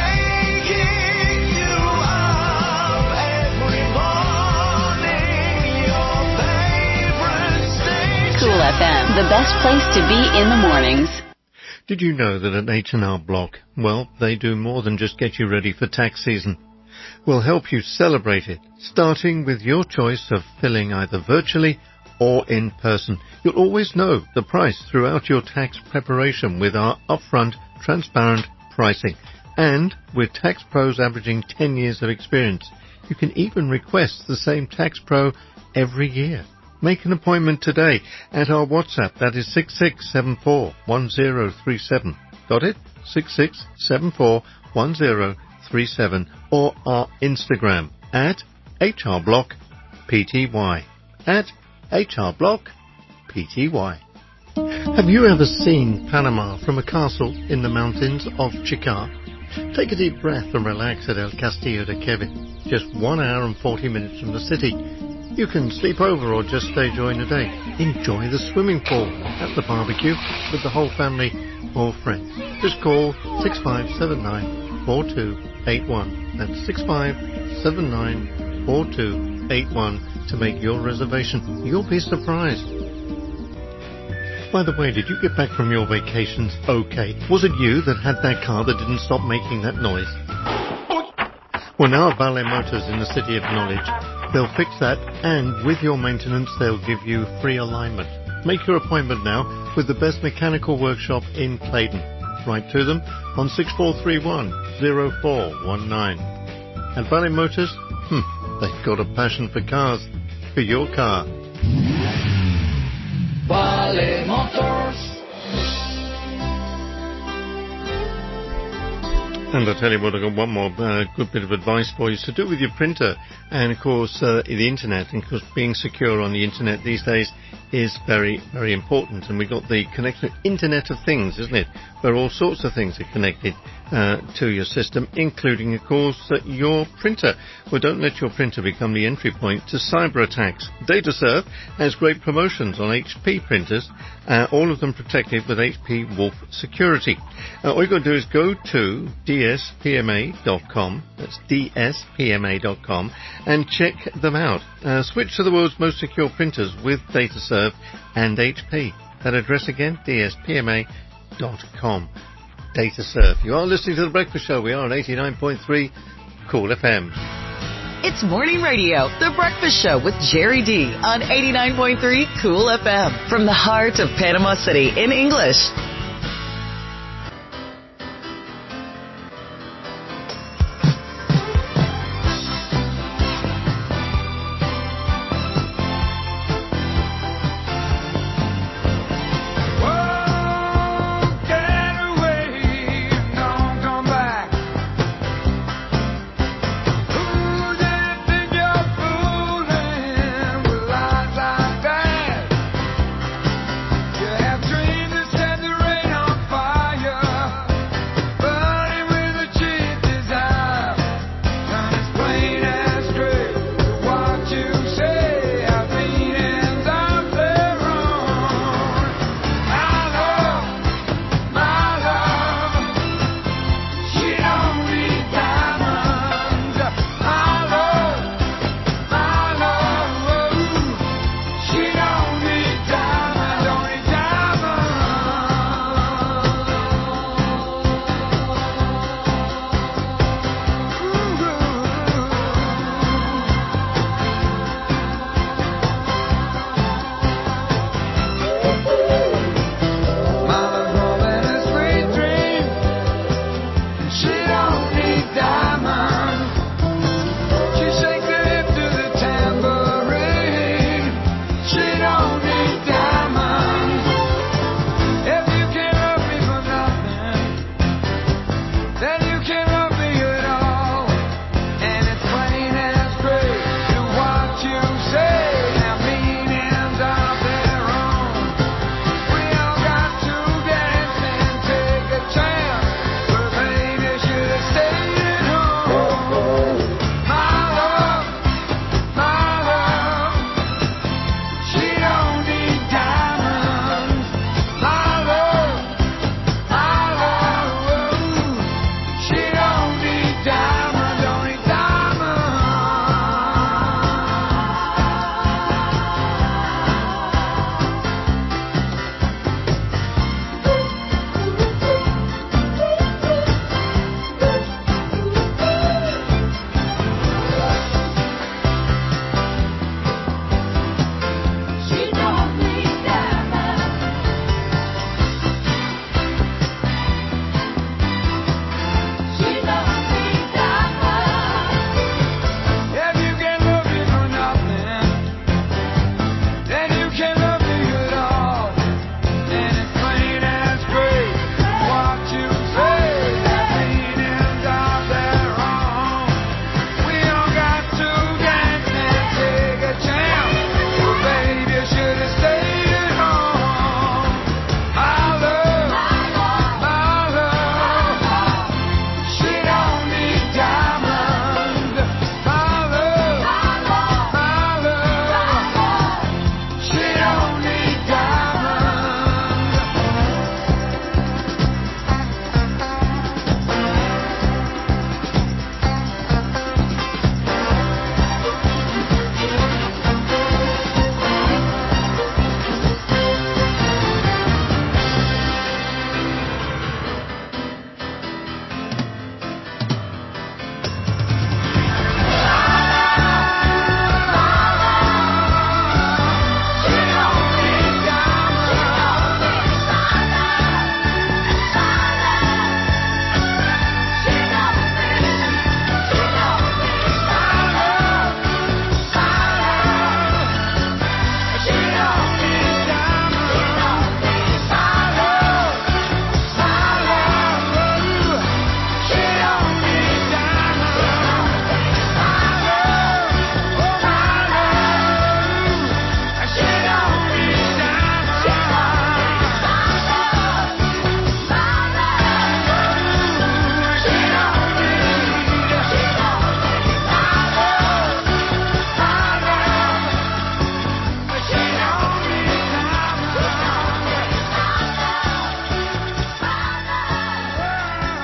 Cool F M, the best place to be in the mornings. Did you know that at H and R Block, well, they do more than just get you ready for tax season. We'll help you celebrate it, starting with your choice of filling either virtually or in person. You'll always know the price throughout your tax preparation with our upfront, transparent pricing. And with tax pros averaging ten years of experience, you can even request the same tax pro every year. Make an appointment today at our WhatsApp. That is six six seven four one zero three seven. Got it? six six seven four one zero three seven. Or our Instagram at H R Block P T Y. At H R Block P T Y. Have you ever seen Panama from a castle in the mountains of Chicar? Take a deep breath and relax at El Castillo de Kevin, just one hour and forty minutes from the city. You can sleep over or just stay during the day. Enjoy the swimming pool at the barbecue with the whole family or friends. Just call six five seven nine four two eight one. That's six five seven nine four two eight one to make your reservation. You'll be surprised. By the way, did you get back from your vacations okay? Was it you that had that car that didn't stop making that noise? Well, now at Ballet Motors in the City of Knowledge, they'll fix that, and with your maintenance, they'll give you free alignment. Make your appointment now with the best mechanical workshop in Clayton. Write to them on six four three one zero four one nine. At Ballet Motors, hmm, they've got a passion for cars. For your car. Ballet Motors. And I tell you what, I've got one more uh, good bit of advice for you. To do with your printer and, of course, uh, the internet. And, of course, being secure on the internet these days is very, very important. And we've got the connected Internet of Things, isn't it? Where all sorts of things are connected uh, to your system, including, of course, uh, your printer. Well, don't let your printer become the entry point to cyber attacks. DataServe has great promotions on H P printers, uh, all of them protected with H P Wolf Security. Uh, all you've got to do is go to D S P M A dot com, that's D S P M A dot com, and check them out. Uh, switch to the world's most secure printers with DataServe and H P. That address again, D S P M A dot com. DataServe. You are listening to The Breakfast Show. We are on eighty-nine point three Cool F M. It's Morning Radio, The Breakfast Show with Jerry D on eighty-nine point three Cool F M. From the heart of Panama City in English. You have dreams that set the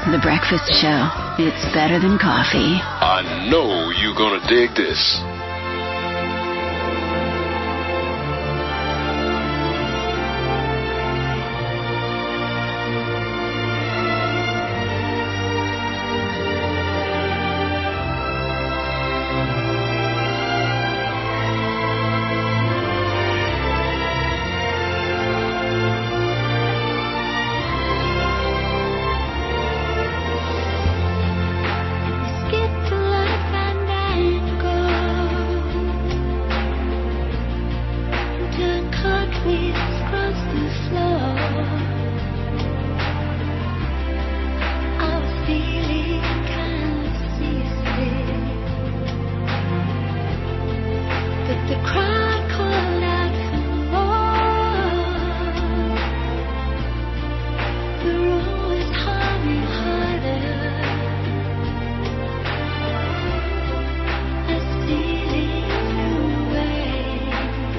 The Breakfast Show. It's better than coffee. I know you're gonna dig this. Skip to life and then go. Turn cartwheels across the floor. I was feeling kind of seasick, but the crowd called out for more. The room was humming harder. A ceiling flew away.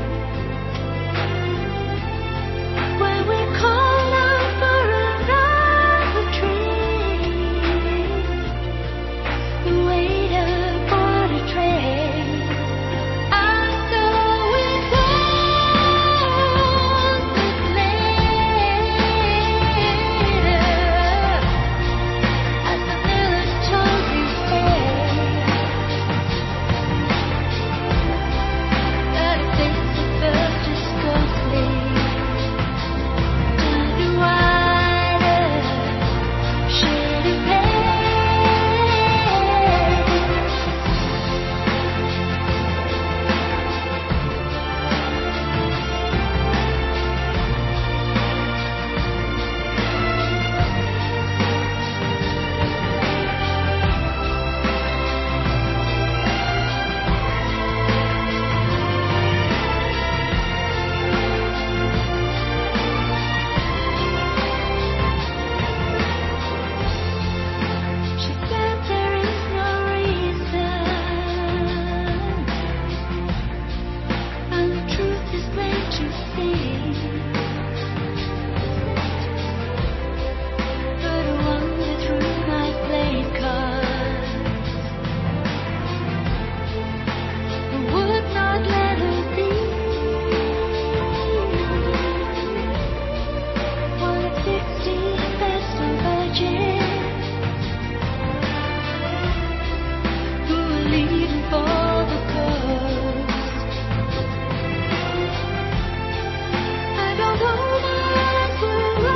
When we called out for another train, the waiter brought a tray. I saw we closed it later, as the village told me stay. That face that felt just ghostly turned a wider shade of pale. She said there is no reason, and the truth is plain to see. But I wander through my playing cards. I would not let her be. One of sixteen festal virgins who were leaving for the coast. And although my eyes were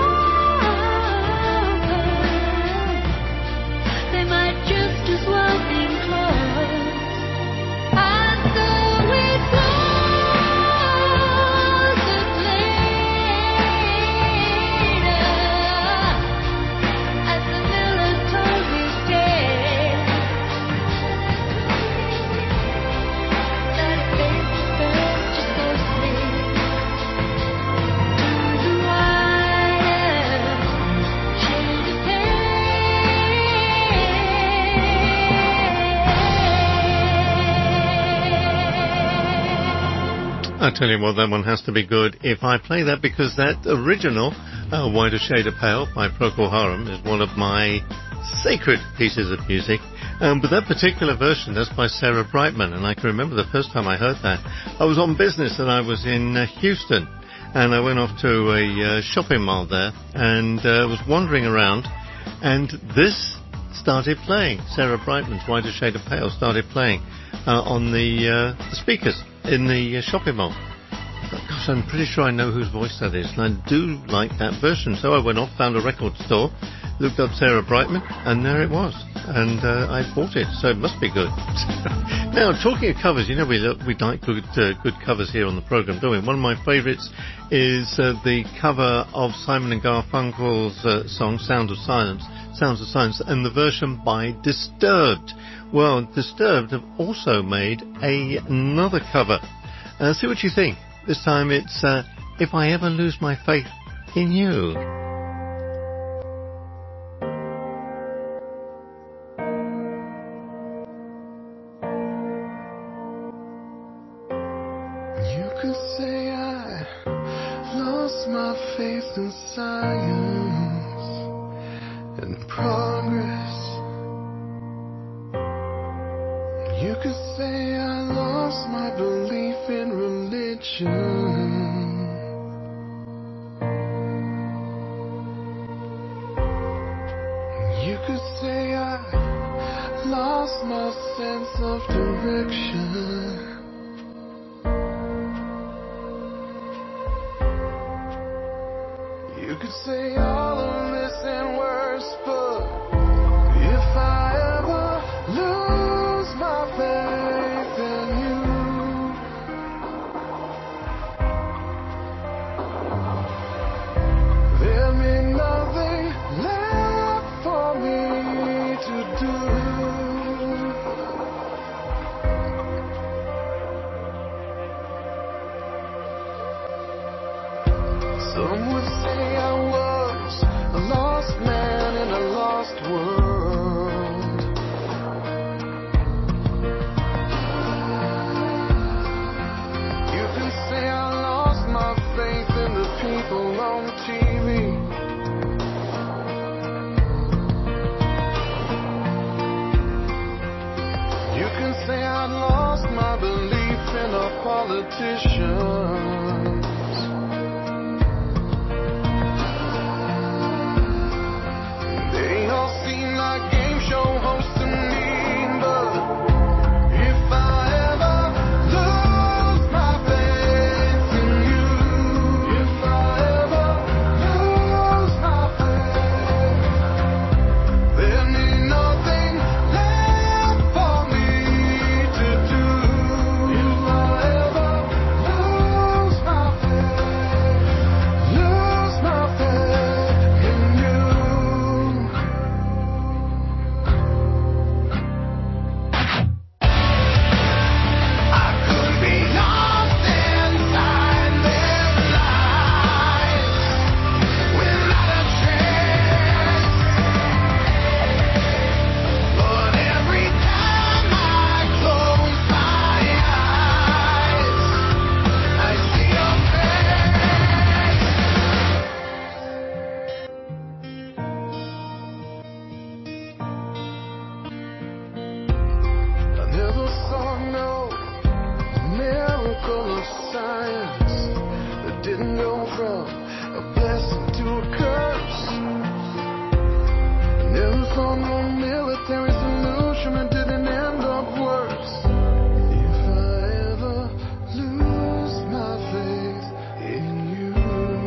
open, they might just as well be closed. And so we closed it later, as the miller told me stay. That face felt just ghostly to the wider shade of pale. I tell you what, that one has to be good if I play that, because that original uh, Wider Shade of Pale by Procol Harum is one of my sacred pieces of music. Um, but that particular version, that's by Sarah Brightman, and I can remember the first time I heard that. I was on business and I was in uh, Houston, and I went off to a uh, shopping mall there and uh, was wandering around, and this started playing. Sarah Brightman's Wider Shade of Pale started playing uh, on the, uh, the speakers in the uh, shopping mall. I thought, gosh, I'm pretty sure I know whose voice that is, and I do like that version. So I went off, found a record store, looked up Sarah Brightman, and there it was. And uh, I bought it, so it must be good. Now, talking of covers, you know we look, we like good uh, good covers here on the programme, don't we? One of my favourites is uh, the cover of Simon and Garfunkel's uh, song Sound of Silence, Sounds of Silence, and the version by Disturbed. Well, Disturbed have also made a, another cover. Uh, see what you think. This time it's uh, If I Ever Lose My Faith in You. You could say I lost my faith in science and progress. direction. You could say I lost my sense of direction. You could say all of this and worse, but if I ever lose my faith in you, there'll be nothing left for me to do. Some would say I was a lost man in a lost world. You can say I lost my faith in the people on T V. You can say I lost my belief in our politicians. They all seem like game show hosts to me, but if I ever lose my faith in you, if I ever lose my faith, there'll be nothing left for me to do. If I ever lose my faith, lose my faith in you. I could be lost inside their lies without a trace. But every time I close my eyes, I see your face. I never saw no miracle of science that didn't go from a blessing to a curse. I never saw no military solution that didn't end up worse. If I ever lose my faith in you,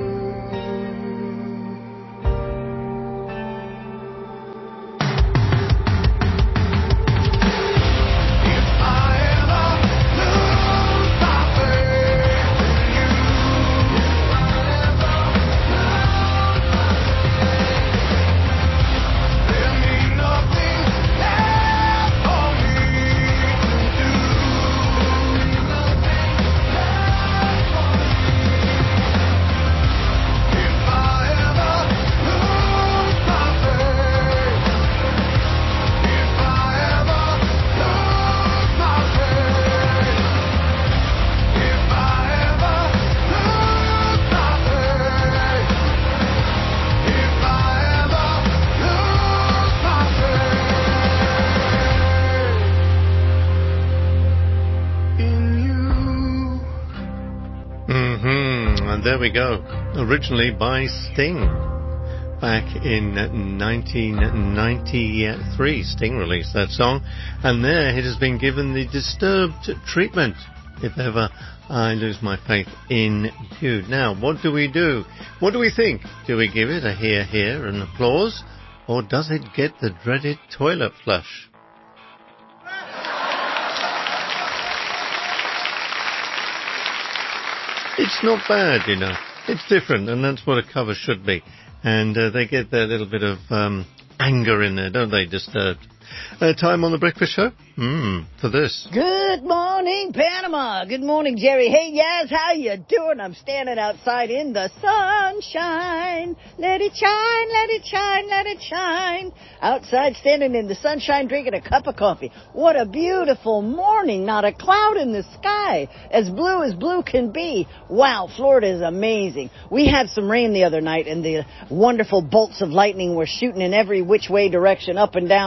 if I ever lose my faith in you, if I ever lose my faith, there'll be nothing left for me to do. Nothing left for me. If I ever lose my faith, if I ever lose my faith, if I ever lose my faith, if I ever lose my faith in you. Mm-hmm. And there we go. Originally by Sting. Back in nineteen ninety-three, Sting released that song. And there it has been given the Disturbed treatment. If ever I lose my faith in you. Now, what do we do? What do we think? Do we give it a hear, hear and applause? Or does it get the dreaded toilet flush? It's not bad, you know. It's different, and that's what a cover should be. And uh, they get that little bit of um, anger in there, don't they, Disturbed? Uh, time on the breakfast show? Hmm, for this. Good morning, Panama. Good morning, Jerry. Hey, Yaz, how you doing? I'm standing outside in the sunshine. Let it shine, let it shine, let it shine. Outside, standing in the sunshine, drinking a cup of coffee. What a beautiful morning. Not a cloud in the sky. As blue as blue can be. Wow, Florida is amazing. We had some rain the other night, and the wonderful bolts of lightning were shooting in every which way direction, up and down, left and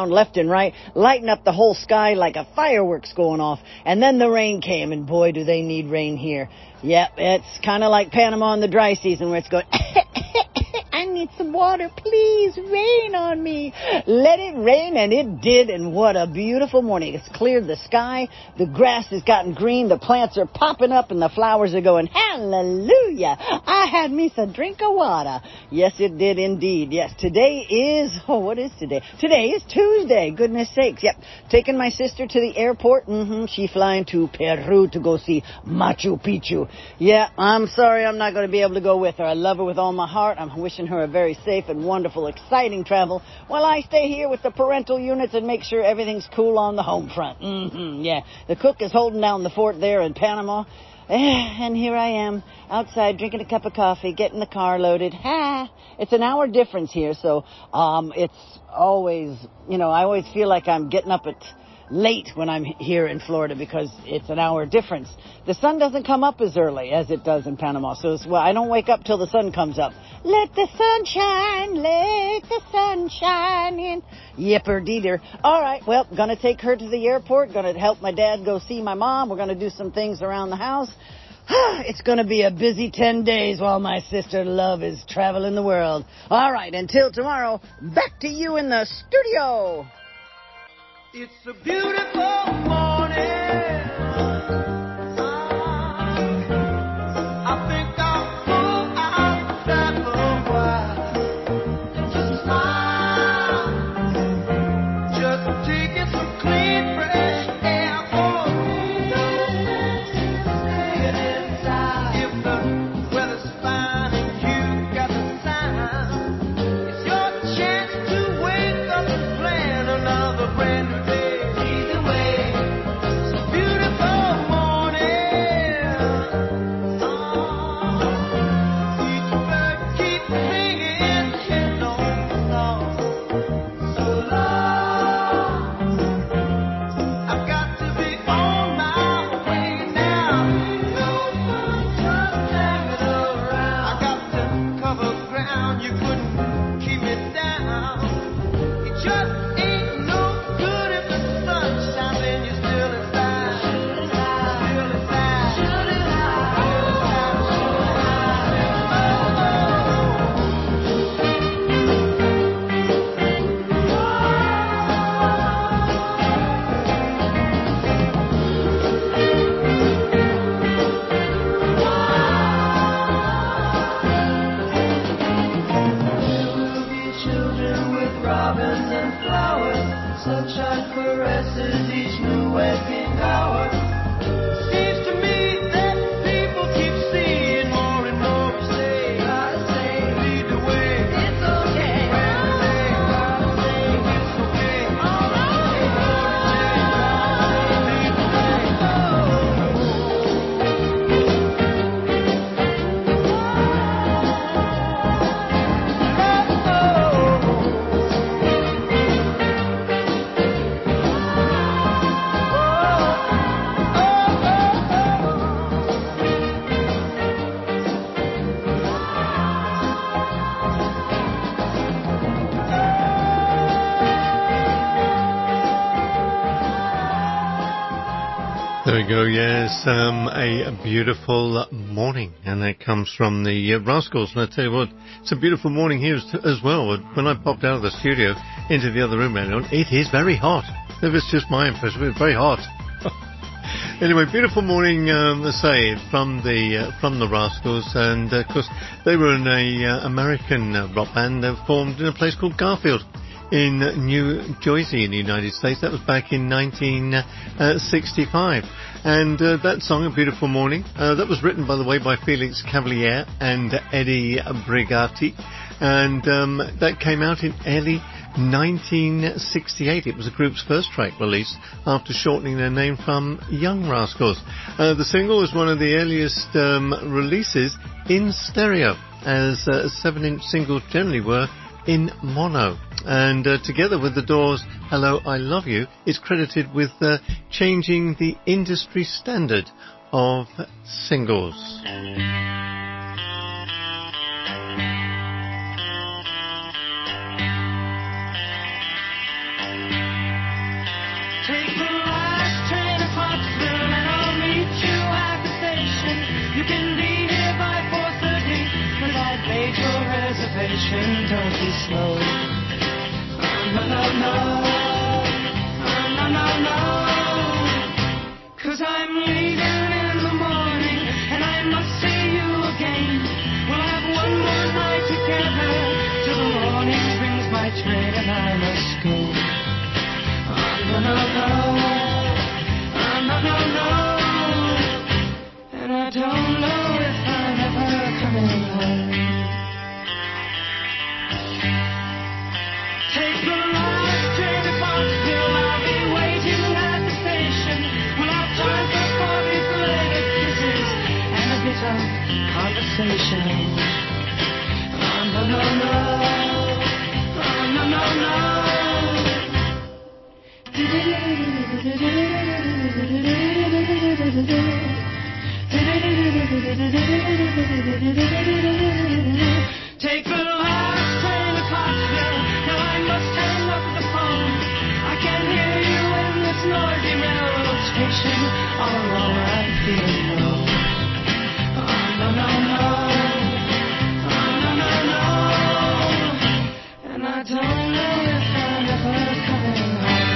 right? Lighting up the whole sky like a fireworks going off. And then the rain came, and boy, do they need rain here. Yep, it's kind of like Panama in the dry season where it's going, I need some water, please, rain on me. Let it rain, and it did, and what a beautiful morning. It's cleared the sky, the grass has gotten green, the plants are popping up, and the flowers are going, hallelujah, I had me some drink of water. Yes, it did indeed. Yes, today is, oh, what is today? Today is Tuesday, goodness sakes. Yep, taking my sister to the airport. Mm-hmm. She flying to Peru to go see Machu Picchu. Yeah, I'm sorry I'm not going to be able to go with her. I love her with all my heart. I'm wishing her a very safe and wonderful, exciting travel while I stay here with the parental units and make sure everything's cool on the home front. Mm-hmm, yeah, the cook is holding down the fort there in Panama. And here I am, outside drinking a cup of coffee, getting the car loaded. Ha! It's an hour difference here, so um, it's always, you know, I always feel like I'm getting up at late when I'm here in Florida because it's an hour difference. The sun doesn't come up as early as it does in Panama, so it's, well, I don't wake up till the sun comes up. Let the sun shine, let the sun shine in. Yipper deeder. All right, well, gonna take her to the airport, gonna help my dad go see my mom. We're gonna do some things around the house. It's gonna be a busy ten days while my sister Love is traveling the world. All right, until tomorrow, back to you in the studio. It's a beautiful morning. I think I'll go outside for a while and just smile. Just taking some clean, fresh air for me. Staying inside. If the weather's fine and you got the sign, it's your chance to wake up and plan another brand new day. Either way, it's a beautiful morning. Oh, each bird keeps singing his own song. So long, I've got to be on my way now. No fun just hanging around. I got to cover ground. You couldn't keep me down. It just ain't no good if the sun shines and you're still inside. Still inside. Still inside. There will be children with robins and flowers, sunshine caresses each new waking hour. Seems to me that people keep seeing more and more each day. Gotta say, lead the way. It's okay. Gotta say, it's okay. All right. Lead the way. There we go, yes, um, a beautiful morning, and that comes from the uh, Rascals, and I tell you what, it's a beautiful morning here as, as well. When I popped out of the studio into the other room earlier on, it is very hot. If it's just my impression, it's very hot. Anyway, beautiful morning, um, I say, from the uh, from the Rascals, and uh, of course they were an uh, American uh, rock band uh, formed in a place called Garfield in New Jersey in the United States. That was back in nineteen sixty-five. And uh, that song, A Beautiful Morning, uh, that was written, by the way, by Felix Cavaliere and Eddie Brigati. And um, that came out in early nineteen sixty-eight. It was the group's first track release after shortening their name from Young Rascals. Uh, the single was one of the earliest um, releases in stereo, as uh, seven-inch singles generally were in mono. And uh, together with The Doors' Hello, I Love You, it's credited with uh, changing the industry standard of singles. reservation, don't be slow. Oh, no, no, no. Oh, no, no, no. 'Cause I'm leaving in the morning, and I must see you again. We'll have one more night together, till the morning brings my train, and I must go. Oh, no, no, no. Oh, no, no, no. And I don't know if I'm ever coming home. Take the last train to Foxville, I'll be waiting at the station. We'll have time for forty belated kisses and a bit of conversation. Oh, no, no, no. Oh, no, no, no. Take the last train to Clarksville. Now I must hang up the phone. I can hear you in this noisy railroad station. All alone I'm feeling low. Oh, no, no, no. Oh, no, no, no. And I don't know if I'm ever coming home.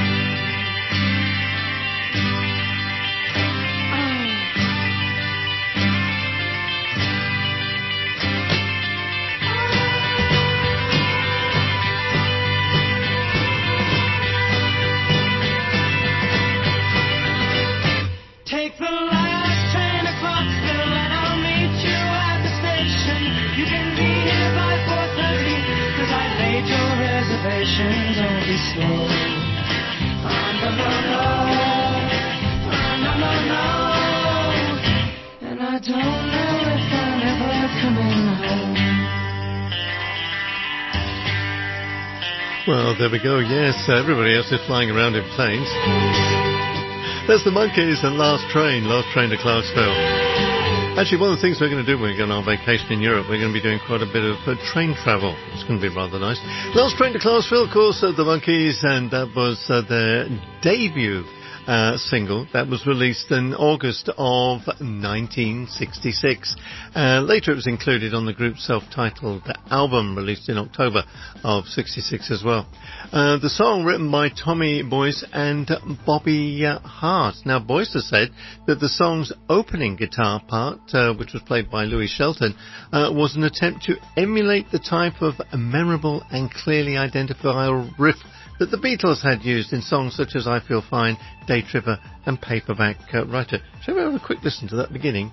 Take the last train to Clarksville and I'll meet you at the station. You can be here by four thirty, 'cause I laid your reservation. Don't be slow. Oh, no, no, no. Oh, no, no, no. And I don't know if I'm ever coming home. Well, there we go. Yes, everybody else is flying around in planes. That's the Monkees and Last Train, Last Train to Clarksville. Actually, one of the things we're going to do when we go on our vacation in Europe, we're going to be doing quite a bit of uh, train travel. It's going to be rather nice. Last Train to Clarksville, of course, uh, the Monkees, and that was uh, their debut uh, single that was released in August of nineteen sixty-six. Uh, later it was included on the group's self-titled album released in October of sixty-six as well. Uh, the song written by Tommy Boyce and Bobby uh, Hart. Now, Boyce has said that the song's opening guitar part, uh, which was played by Louis Shelton, uh, was an attempt to emulate the type of memorable and clearly identifiable riff that the Beatles had used in songs such as I Feel Fine, Day Tripper and Paperback uh, Writer. Shall we have a quick listen to that beginning?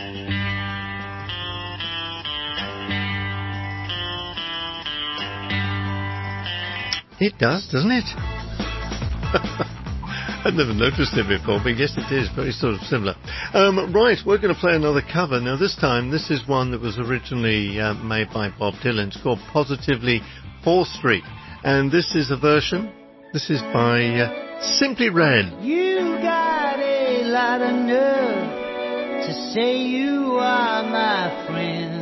It does, doesn't it? I'd never noticed it before, but yes it is, very sort of similar. Um, right, we're going to play another cover. Now this time, this is one that was originally uh, made by Bob Dylan. It's called Positively fourth Street. And this is a version, this is by uh, Simply Red. You got a lot of nerve to say you are my friend.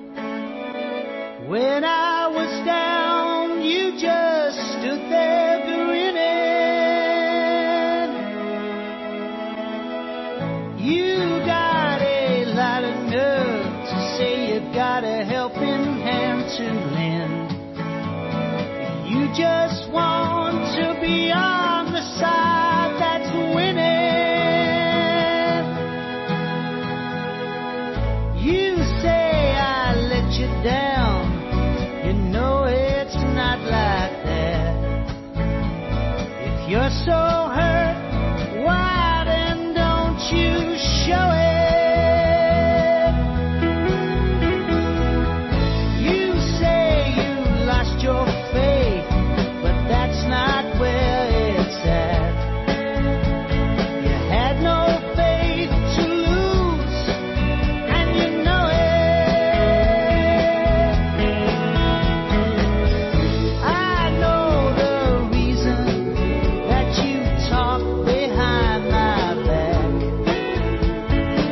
When I was down, you just stood there grinning. You got a lot of nerve to say you got a helping hand to lend. You just want to be on the side that's winning. You say I let you down. You know it's not like that. If you're so hurt, why then don't you show it? You say you lost your faith, but that's not where it's at. You had no faith to lose, and you know it. I know the reason that you talk behind my back.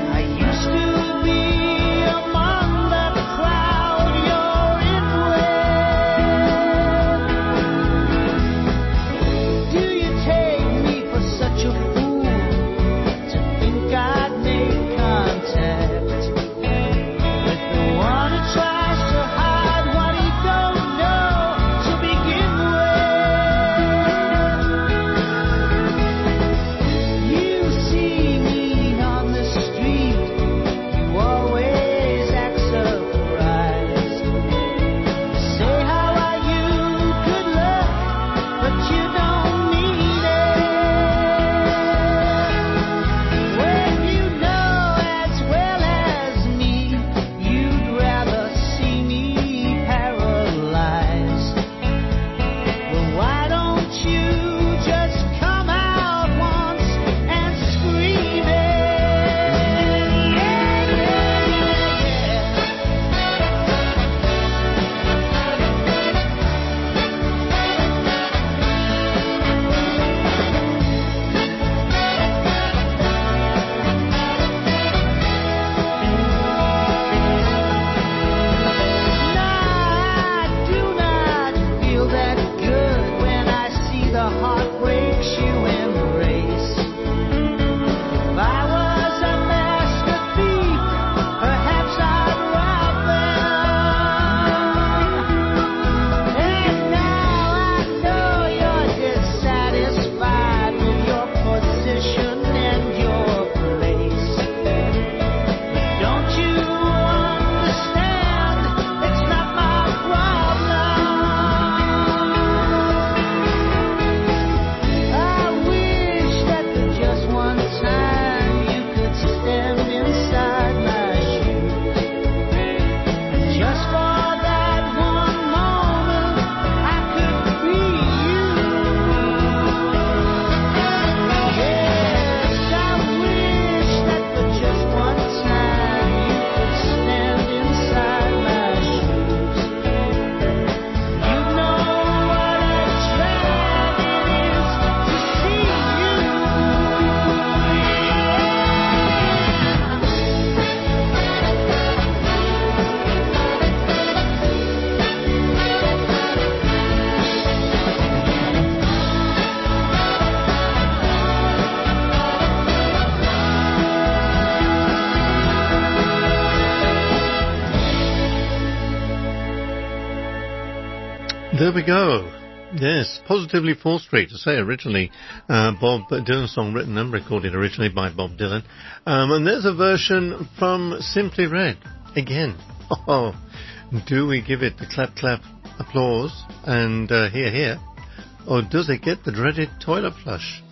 there we go. Yes, Positively fourth Street, to say originally uh, Bob Dylan's song, written and recorded originally by Bob Dylan. Um, and there's a version from Simply Red. Again, oh, do we give it the clap clap applause and uh, hear hear, or does it get the dreaded toilet flush?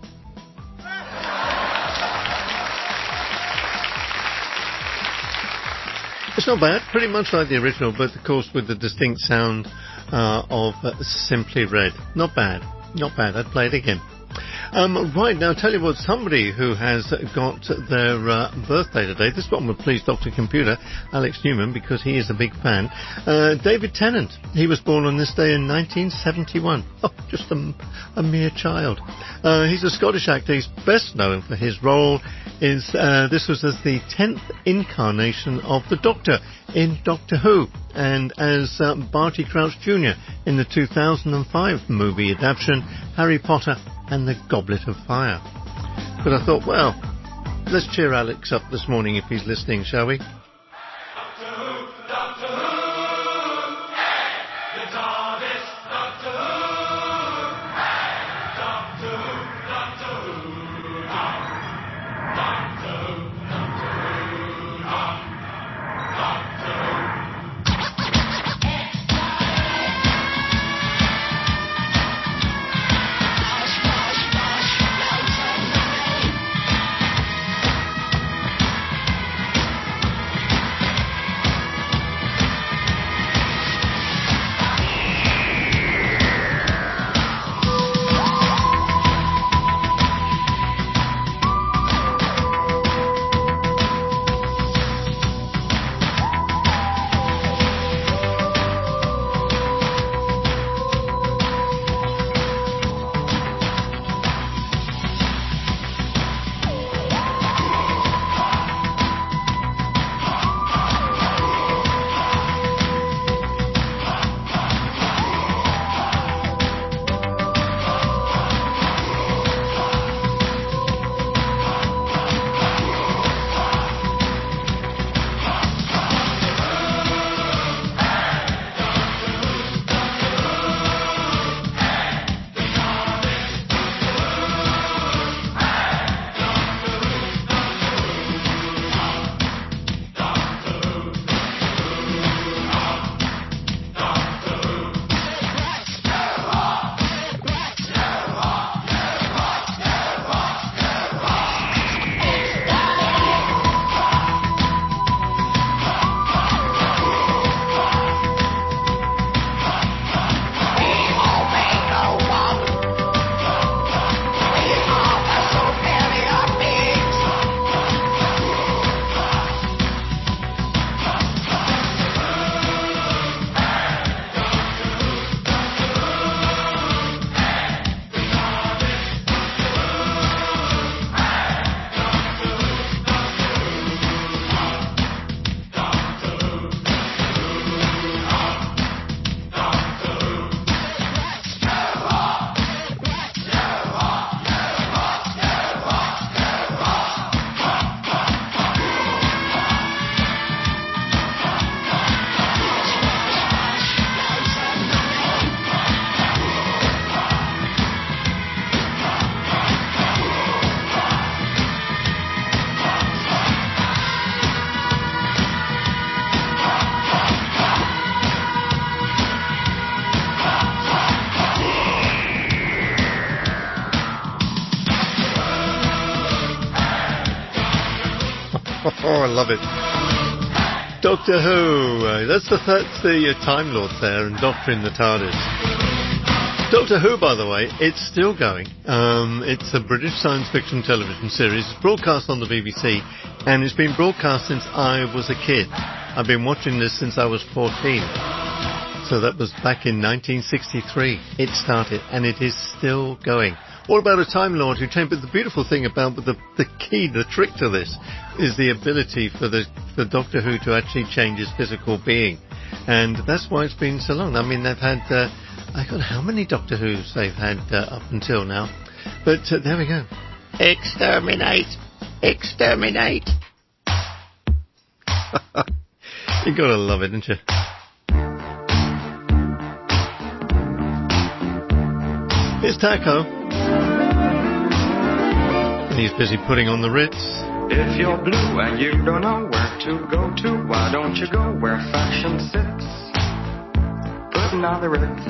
It's not bad, pretty much like the original, but of course with the distinct sound uh, of uh, Simply Red. Not bad, not bad. I'd play it again. Um, right, now tell you what, somebody who has got their uh, birthday today, this one will please Doctor Computer, Alex Newman, because he is a big fan. Uh, David Tennant, he was born on this day in nineteen seventy-one. Oh, just a, a mere child. Uh, he's a Scottish actor. He's best known for his role is, uh, this was as the tenth incarnation of the Doctor in Doctor Who, and as uh, Barty Crouch Junior in the two thousand five movie adaptation, Harry Potter and the Goblet of Fire. But I thought, well, let's cheer Alex up this morning if he's listening, shall we? Oh, I love it. Doctor Who. Uh, that's the, that's the uh, Time Lord there, and Doctor in the TARDIS. Doctor Who, by the way, it's still going. Um, it's a British science fiction television series. It's broadcast on the B B C, and it's been broadcast since I was a kid. I've been watching this since I was fourteen. So that was back in nineteen sixty-three. It started, and it is still going. All about a Time Lord who changed. But the beautiful thing about the, the key, the trick to this, is the ability for the, the Doctor Who to actually change his physical being. And that's why it's been so long. I mean, they've had, uh, I don't know how many Doctor Who's they've had uh, up until now. But uh, there we go. Exterminate! Exterminate! You gotta love it, don't you? It's Taco. And he's busy putting on the Ritz. If you're blue and you don't know where to go to, why don't you go where fashion sits? Putting on the Ritz.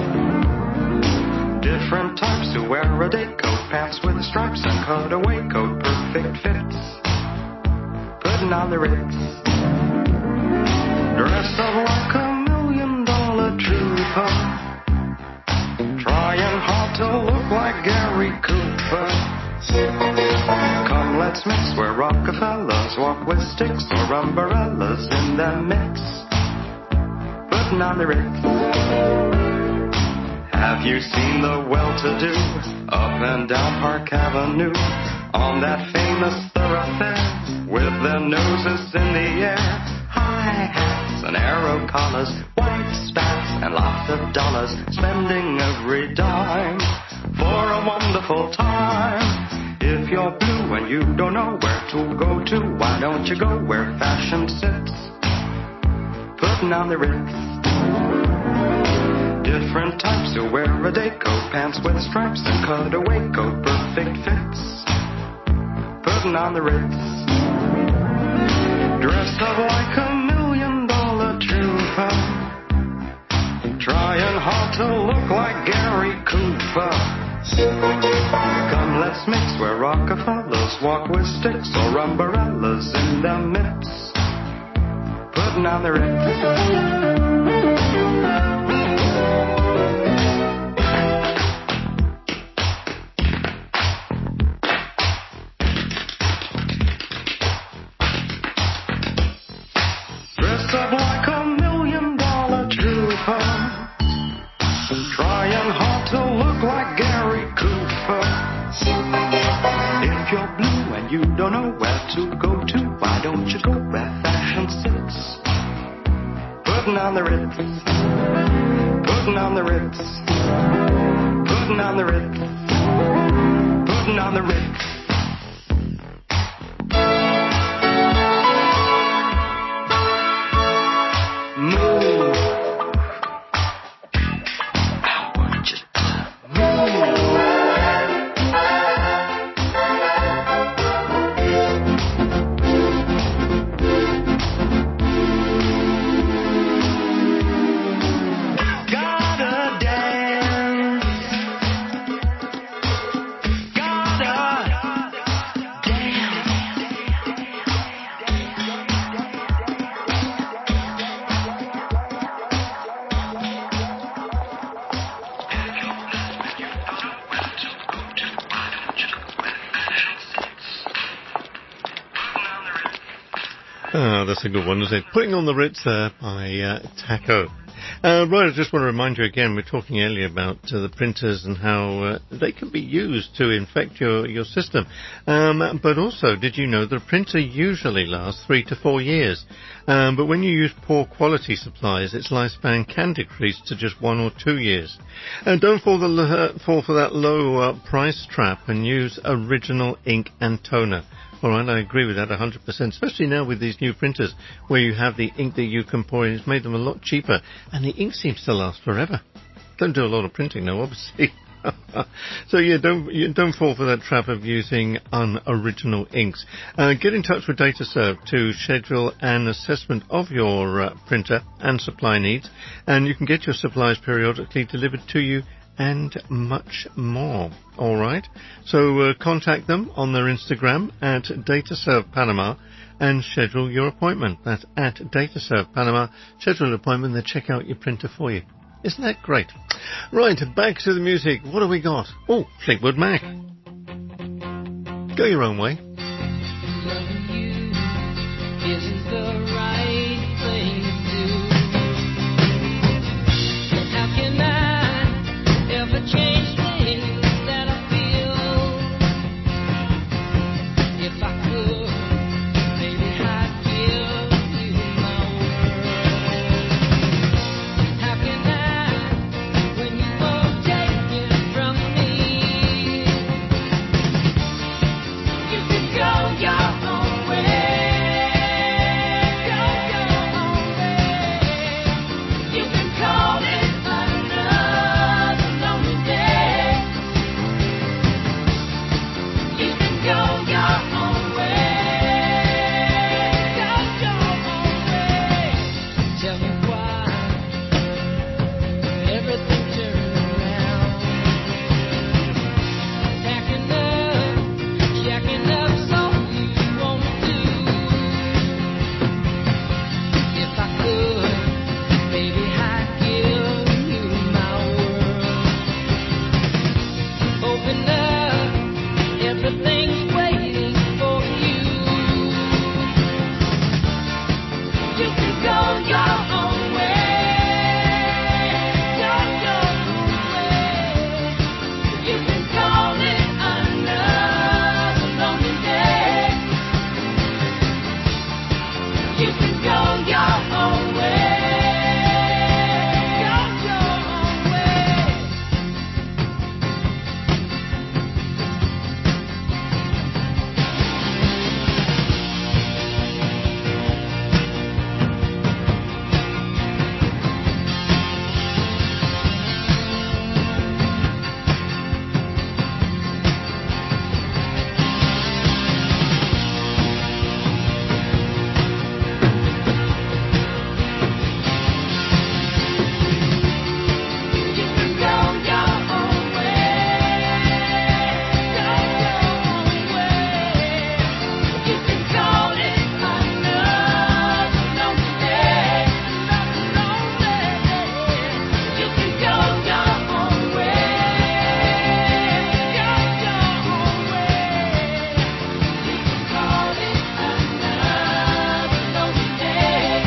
Different types who wear a day coat, pants with stripes and cutaway coat, perfect fits. Putting on the Ritz. Dress up like a million dollar trooper, trying hard to look like Gary Cooper. Come, let's mix where Rockefellers walk with sticks or umbrellas in their mix. Putting on the Ritz. Have you seen the well-to-do up and down Park Avenue on that famous thoroughfare with their noses in the air? High hats and arrow collars, white spats and lots of dollars, spending every dime for a wonderful time. If you're blue and you don't know where to go to, why don't you go where fashion sits? Putting on the Ritz. Different types who wear a day coat, pants with stripes and cutaway coat, perfect fits. Putting on the Ritz. Dressed up like a million dollar trooper, trying hard to look like Gary Cooper. Come, let's mix where Rockefellers walk with sticks or umbrellas in their midst. Putting on the Ritz. Dressed up like a million dollar trooper, trying hard to look like Gary Cooper. If you're blue and you don't know where to go to, why don't you go where fashion sits? Putting on the Ritz. Putting on the Ritz. Putting on the Ritz. Putting on the Ritz. Move. I want you to move. Gotta dance. Gotta Ah, that's a good one, isn't it? Putting on the Ritz there by uh, Taco. Uh, right, I just want to remind you again, we were talking earlier about uh, the printers and how uh, they can be used to infect your, your system. Um, but also, did you know that a printer usually lasts three to four years? Um, but when you use poor quality supplies, its lifespan can decrease to just one or two years. And don't fall, the, uh, fall for that low uh, price trap and use original ink and toner. All right, I agree with that one hundred percent, especially now with these new printers where you have the ink that you can pour in. It's made them a lot cheaper, and the ink seems to last forever. Don't do a lot of printing now, obviously. So, yeah, don't you don't fall for that trap of using unoriginal inks. Uh, get in touch with DataServe to schedule an assessment of your uh, printer and supply needs, and you can get your supplies periodically delivered to you and much more. All right. So uh, contact them on their Instagram at DataServe Panama and schedule your appointment. That's at DataServe Panama. Schedule an appointment, then check out your printer for you. Isn't that great? Right, back to the music. What have we got? Oh, Fleetwood Mac. Go your own way. Loving you isn't the right thing to do. How can I ever change things that I feel? If I could, maybe I'd give you my word. How can I, when you won't take it from me? You can Everything's waiting for you. You can go your own way. Go your own way. You can call it another lonely day. You can go your own way. Go your own way. You can go your own way. Go your own way. You can call it another lonely day. Another lonely day. You can go your own way. Go your own way. You can call it another lonely day.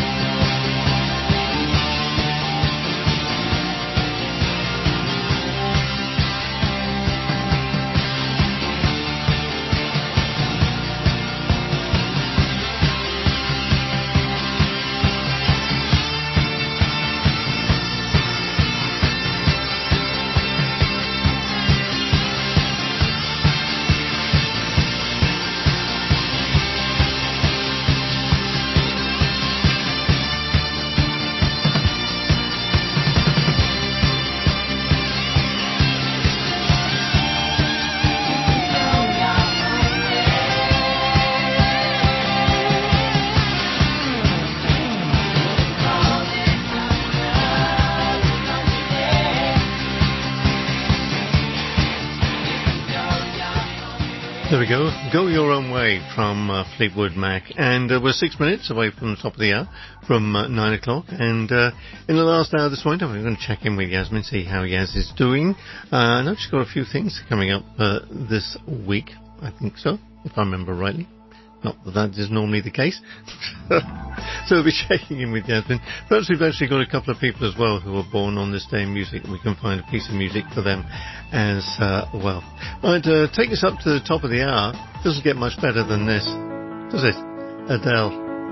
There we go. Go Your Own Way from uh, Fleetwood Mac. And uh, we're six minutes away from the top of the hour, from uh, nine o'clock. And uh, in the last hour this morning, I'm going to check in with Yasmin, see how Yas is doing. Uh, I know she's got a few things coming up uh, this week. I think so, if I remember rightly. Not that that is normally the case. So we'll be checking in with Yasmin. First, we've actually got a couple of people as well who were born on this day in music. We can find a piece of music for them as uh, well. Right, uh, take us up to the top of the hour. Doesn't get much better than this, does it? Adele.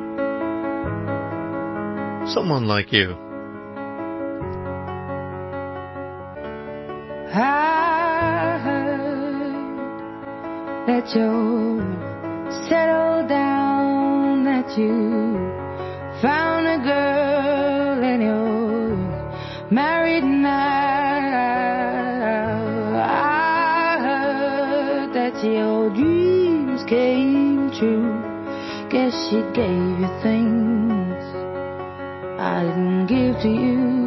Someone Like You. I heard that you're settled down, that you found a girl and you're married now. I heard that your dreams came true. Guess she gave you things I didn't give to you.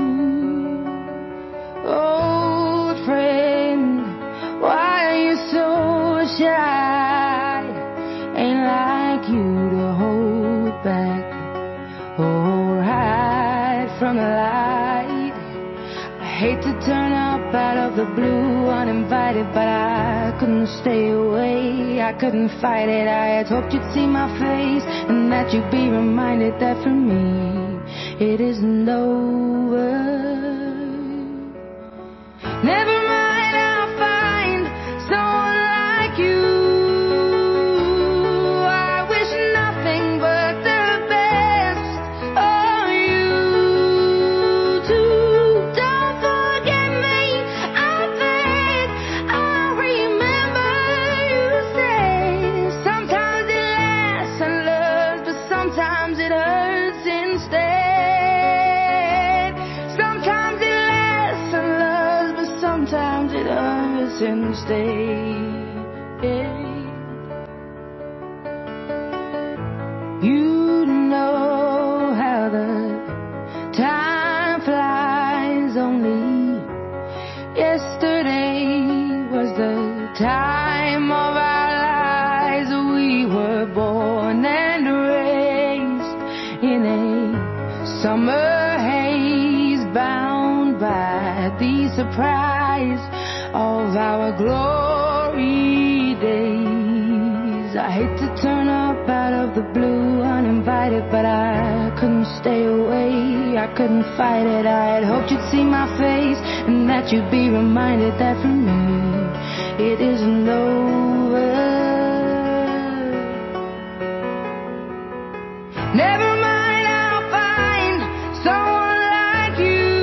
Old friend, why are you so shy? Ain't like you to hold back or hide from the light. I hate to turn up out of the blue uninvited, but I couldn't stay away. I couldn't fight it. I had hoped you'd see my face and that you'd be reminded that for me it isn't over. Never mind, I'll find someone like you. I wish nothing but the best of you too. Don't forget me, I beg. I remember you say sometimes it lasts and loves, but sometimes it hurts instead. Sometimes it lasts and loves, but sometimes it hurts instead. You know how the time flies. Only yesterday was the time of our lives. We were born and raised in a summer haze, bound by the surprise of our glory hate to turn up out of the blue uninvited, but I couldn't stay away, I couldn't fight it. I had hoped you'd see my face and that you'd be reminded that for me it isn't over. Never mind, I'll find someone like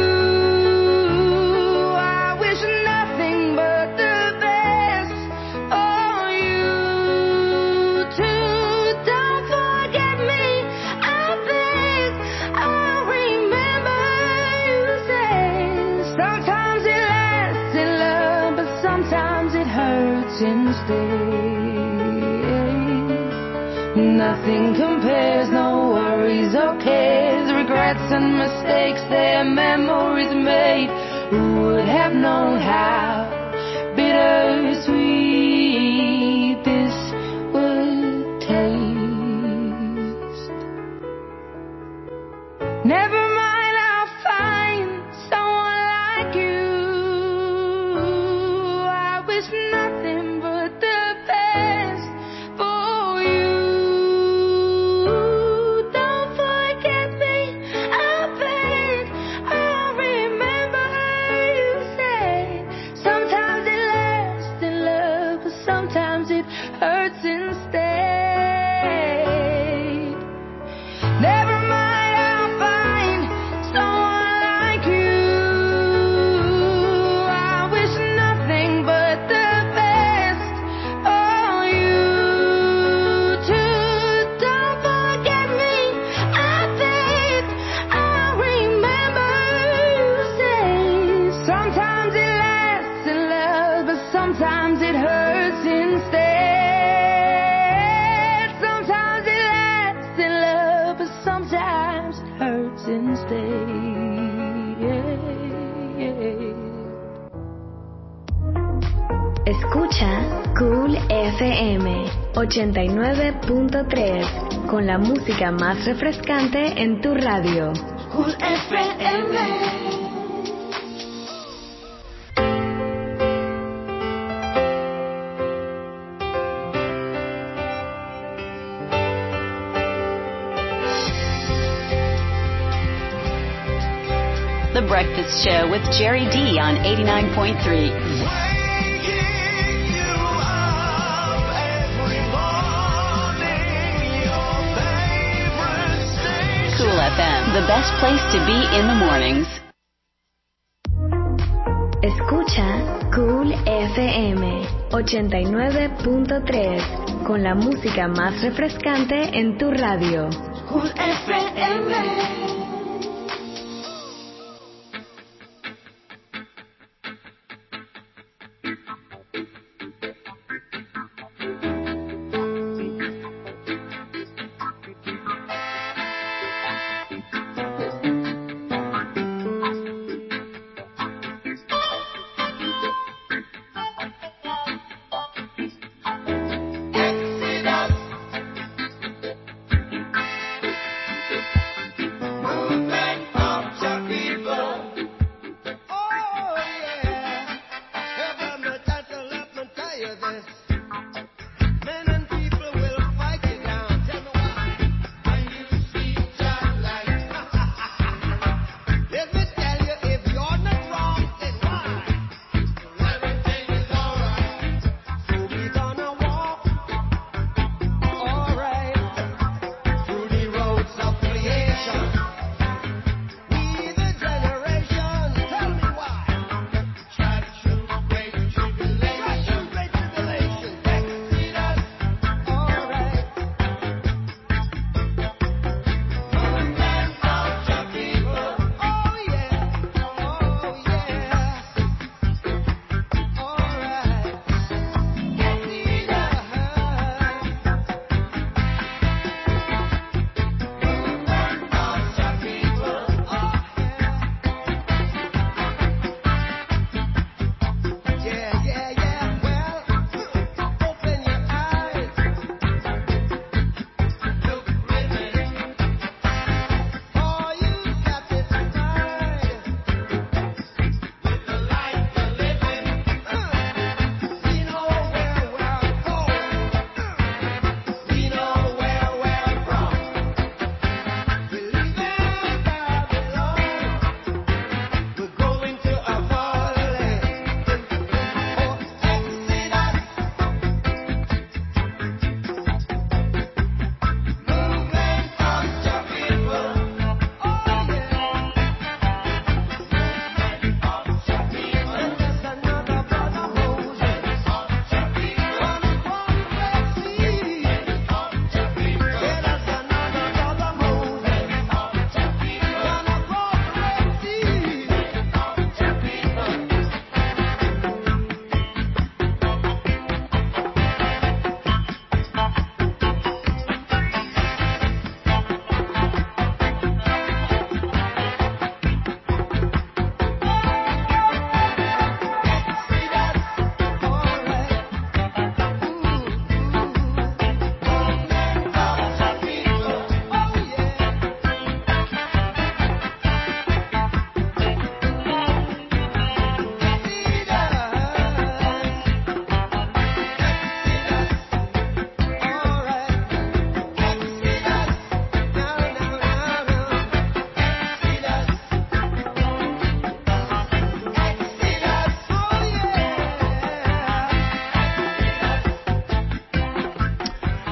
you. I wish nothing but the best for you too. Don't forget me, I beg. I remember you said sometimes it lasts in love, but sometimes it hurts instead. Nothing compares, no worries or cares, regrets and mistakes, their memories made. Who would have known how bittersweet this would taste? Never mind, I'll find someone like you. I wish nothing but the best for you. Don't forget me, I beg. I remember you said sometimes it lasts in love, but sometimes it hurts instead. Never mind, I'll find someone like you. I wish nothing but the best for you too. Don't forget me, I beg. I remember you say sometimes it lasts in love, but sometimes it hurts instead. Sometimes it lasts in love, but sometimes it hurts instead. Escucha Cool F M ochenta y nueve punto tres con la música más refrescante en tu radio. Cool F M. The Breakfast Show with Jerry D on eighty-nine point three. Cool F M, the best place to be in the mornings. Escucha Cool F M ochenta y nueve punto tres con la música más refrescante en tu radio. Cool F M.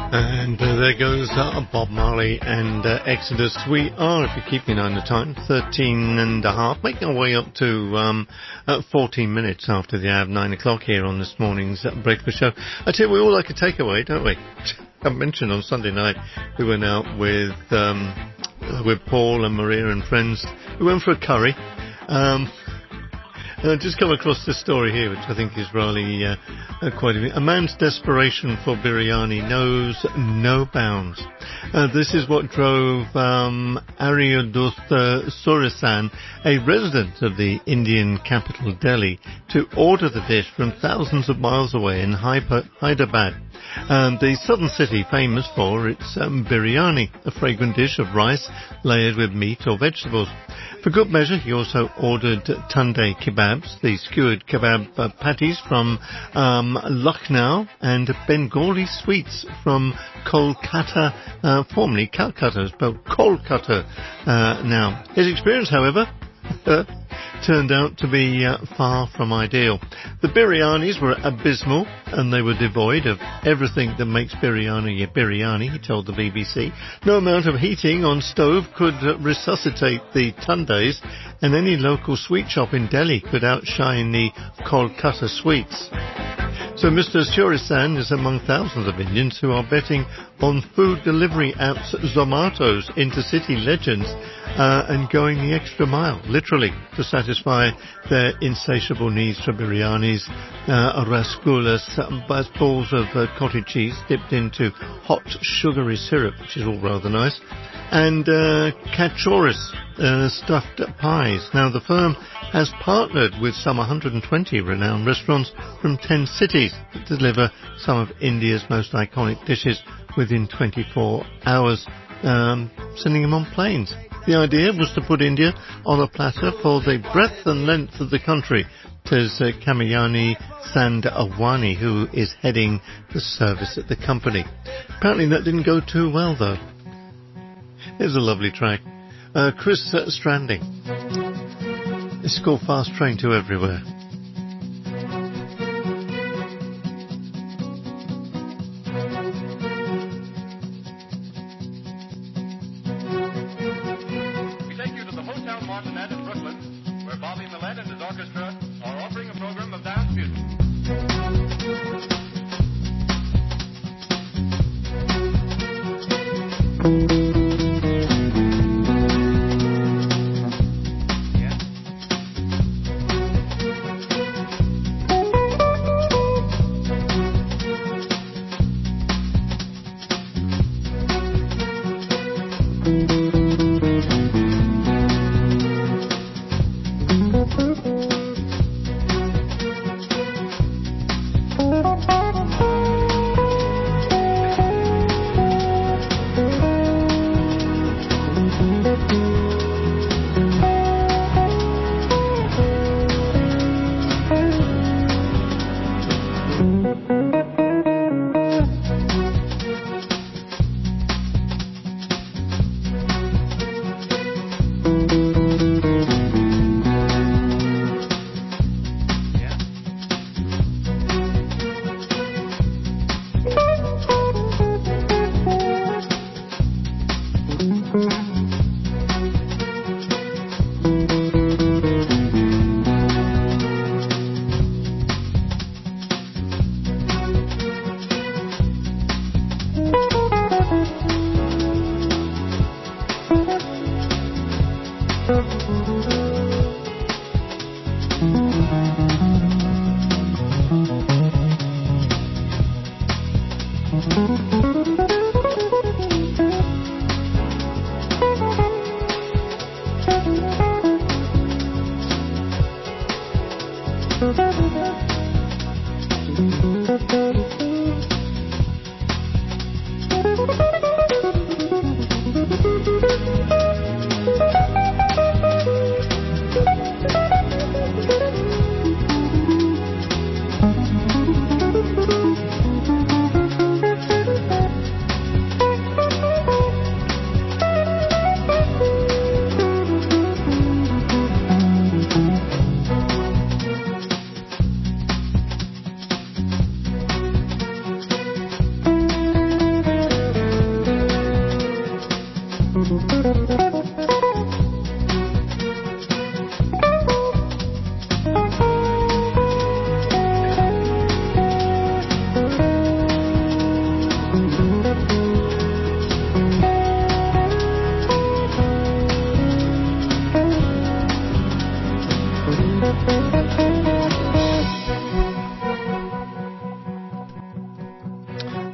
And uh, there goes uh, Bob Marley and uh, Exodus. We are, if you keep me on the time, thirteen and a half, making our way up to um, uh, fourteen minutes after the hour of nine o'clock here on this morning's uh, breakfast show. I tell you, we all like a takeaway, don't we? I mentioned on Sunday night we went out with um, with Paul and Maria and friends. We went for a curry. Um, And I've just come across this story here, which I think is really uh, uh, quite a... A man's desperation for biryani knows no bounds. Uh, this is what drove um, Aryodhya Surisan, a resident of the Indian capital Delhi, to order the dish from thousands of miles away in Hyper- Hyderabad. Um, the southern city famous for its um, biryani, a fragrant dish of rice layered with meat or vegetables. For good measure, he also ordered tunde kebabs, the skewered kebab uh, patties from um, Lucknow, and Bengali sweets from Kolkata, uh, formerly Calcutta, spelled Kolkata uh, now. His experience, however, uh, turned out to be uh, far from ideal. The biryanis were abysmal, and they were devoid of everything that makes biryani a biryani, he told the B B C. No amount of heating on stove could uh, resuscitate the tundes, and any local sweet shop in Delhi could outshine the Kolkata sweets. So Mister Surisan is among thousands of Indians who are betting on food delivery apps Zomato's intercity legends uh, and going the extra mile, literally, to satisfy their insatiable needs for biryanis, uh, rasgullas, uh, balls of uh, cottage cheese dipped into hot sugary syrup, which is all rather nice, and uh, kachoris, uh, stuffed pies. Now, the firm has partnered with some one hundred twenty renowned restaurants from ten cities that deliver some of India's most iconic dishes within twenty-four hours, um, sending them on planes. The idea was to put India on a platter for the breadth and length of the country, says uh, Kamayani Sandawani, who is heading the service at the company. Apparently that didn't go too well, though. Here's a lovely track. Uh, Chris uh, Stranding. It's called Fast Train to Everywhere. We take you to the Hotel Martinet in Brooklyn, where Bobby Millett and his orchestra are offering a program of dance music. Thank you.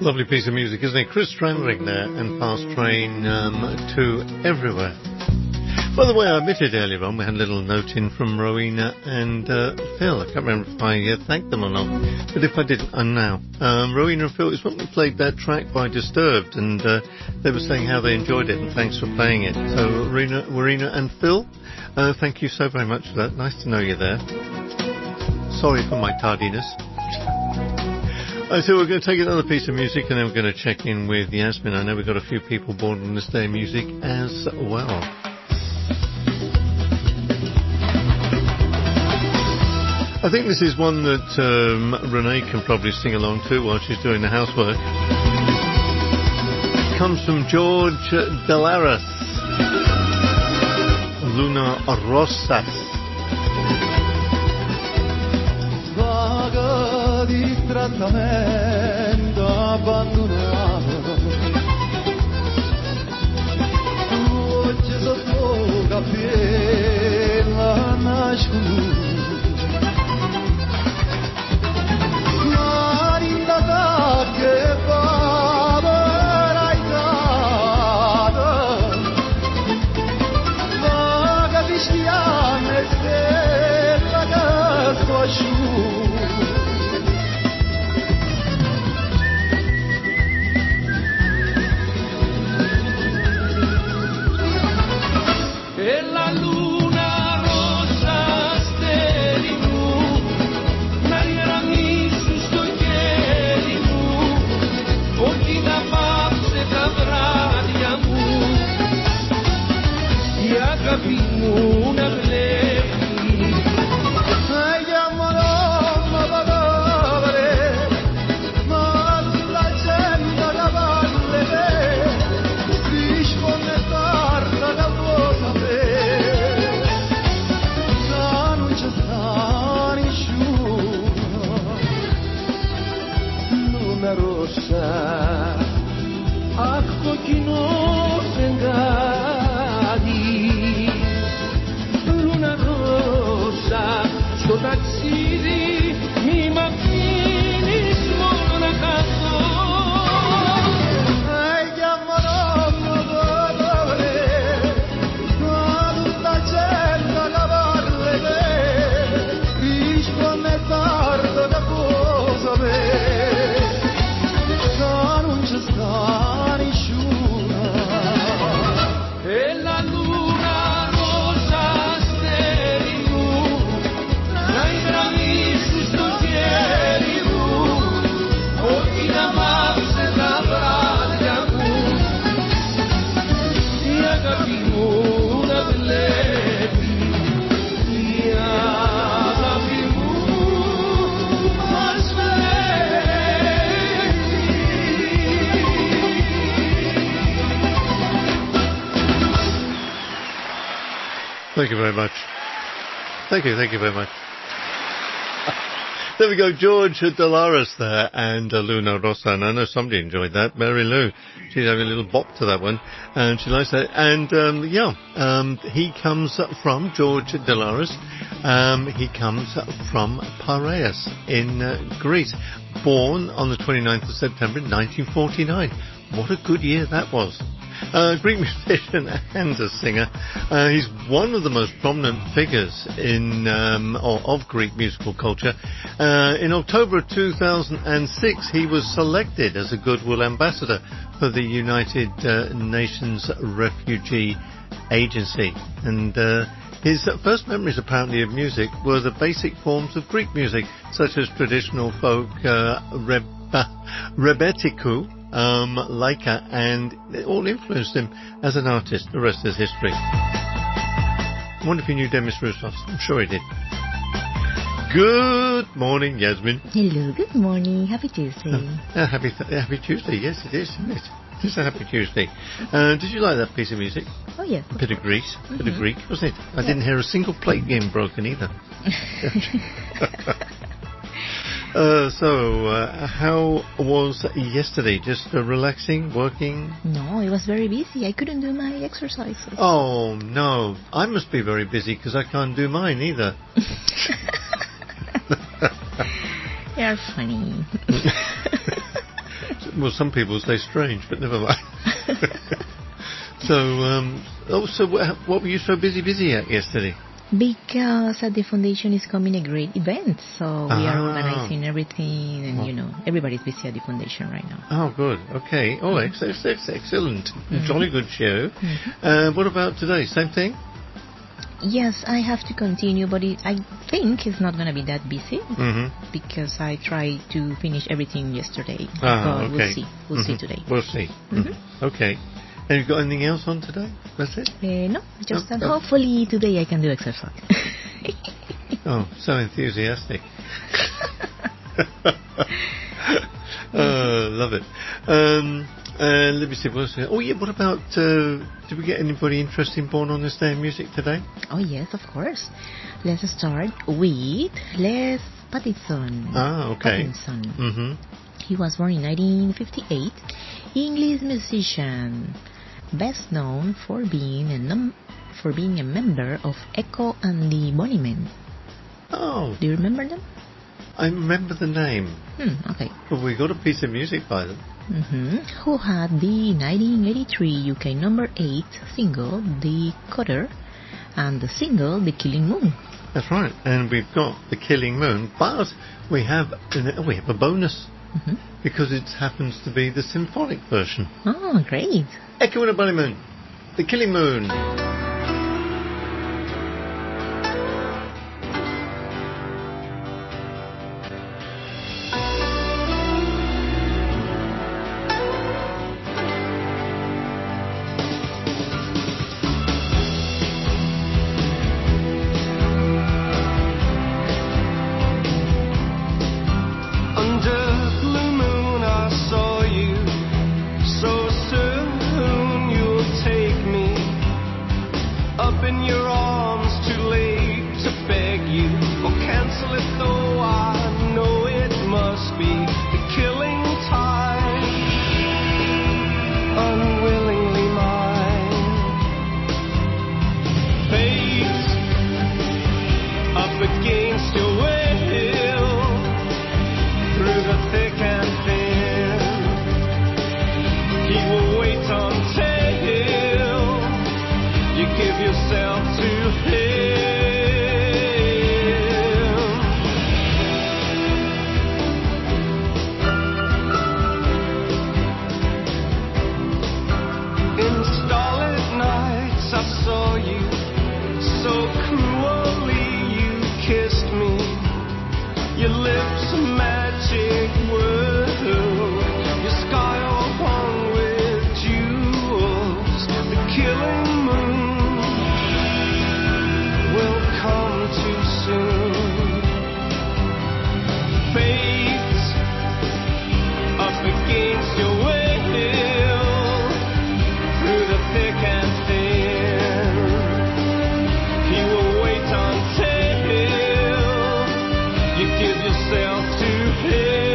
Lovely piece of music, isn't it? Chris Strandling there and Fast Train um, to Everywhere. By the way, I admitted earlier on we had a little note in from Rowena and uh, Phil. I can't remember if I uh, thanked them or not, but if I didn't, I'm now. Um, Rowena and Phil, it's when we played that track by Disturbed, and uh, they were saying how they enjoyed it, and thanks for playing it. So, Rowena, Rowena and Phil, uh, thank you so very much for that. Nice to know you're there. Sorry for my tardiness. Uh, so we're going to take another piece of music, and then we're going to check in with Yasmin. I know we've got a few people born on this day of music as well. I think this is one that um, Renee can probably sing along to while she's doing the housework. It comes from George Delaras, Luna Rosas. Vaga distrattamente abbandonato, oggi sotto capella nascono. Che paverai vaga vistiame stella che sto e la luna rossa steli blu nariera mi sto occhi da pazze da bradiamo e a capimo una pleni ai amore ma valore ma la gente da valle si sconnettarla da cosa per non c'è sta nessuno luna rossa acqua che non sengadi luna rossa sto taxi mi mattini suono una canto ai chiamano valore ma tutta gente da valle risponde tardo da cosa per non c'è sta nessuno e la luna rosa steli blu dai bravi su sto cieli blu occhi da mazze da braglia blu sia capimo una plebi sia capimo ma Thank you very much. Thank you, thank you very much. There we go, George Delaras there and uh, Luna Rossa, and I know somebody enjoyed that. Mary Lou, she's having a little bop to that one, and she likes that. And um, yeah, um, he comes from George Delaras. Um, he comes from Piraeus in uh, Greece, born on the twenty-ninth of September nineteen forty-nine. What a good year that was. Uh, Greek musician and a singer. Uh, he's one of the most prominent figures in um, or, of Greek musical culture. Uh, in October of two thousand six, he was selected as a Goodwill Ambassador for the United uh, Nations Refugee Agency. And uh, his first memories, apparently, of music were the basic forms of Greek music, such as traditional folk uh, reb- rebetikou, Um, Laika, and it all influenced him as an artist. The rest is history. I wonder if he knew Demis Roussos. I'm sure he did. Good morning, Yasmin. Hello, good morning. Happy Tuesday. Uh, uh, happy th- happy Tuesday. Yes, it is, isn't it? It's a happy Tuesday. Uh, did you like that piece of music? Oh, yes. Bit of Greece, Mm-hmm. bit of Greek, wasn't it? I Yeah. didn't hear a single plate being broken either. Uh, so, uh, how was yesterday? Just uh, relaxing, working? No, it was very busy. I couldn't do my exercises. Oh, no. I must be very busy because I can't do mine either. You're funny. well, some people say strange, but never mind. So, um, oh, so what, what were you so busy, busy at yesterday? Because at the foundation is coming a great event, so we are Ah. organizing everything, and Oh. you know, everybody's busy at the foundation right now. Oh, good. Okay. Oh, ex- ex- ex- excellent. Mhm. Jolly good show. Mhm. Uh, what about today? Same thing? Yes, I have to continue, but it, I think it's not going to be that busy Mm-hmm. because I tried to finish everything yesterday. Ah, but okay. we'll see. We'll see Mhm. today. We'll see. Mhm. Okay. And you got anything else on today? That's it? Uh, no, just Oh, that oh. hopefully today I can do exercise. Oh, so enthusiastic. uh, love it. Um, uh, let me see. What else? Oh, yeah. What about? Uh, did we get anybody interesting born on this day in music today? Oh yes, of course. Let's start with Les Pattinson. Ah, okay. Pattinson. Mm-hmm. He was born in nineteen fifty-eight. English musician, best known for being a num- for being a member of Echo and the Bunnymen. Oh, Do you remember them? I remember the name. Hmm. Okay. But we got a piece of music by them. hmm Who had the nineteen eighty-three U K number eight single, The Cutter, and the single, The Killing Moon. That's right. And we've got the Killing Moon, but we have an, we have a bonus Mhm. because it happens to be the symphonic version. Oh, great. Echo and the Bunnymen, the Killing Moon. Under blue moon I saw you. So soon you'll take me up in your arms. Too late to beg you or cancel it, though I know it must be the killing time. Unwillingly mine. Fate up against your will. Through the thick and thin, he will wait until you give yourself to him. In starlit nights I saw you, so cruelly you kissed me. Your lips a magic world, your sky all hung with jewels. The killing moon will come too soon. Fate up against your will, through the thick and thin. He will wait until you give yourself to him.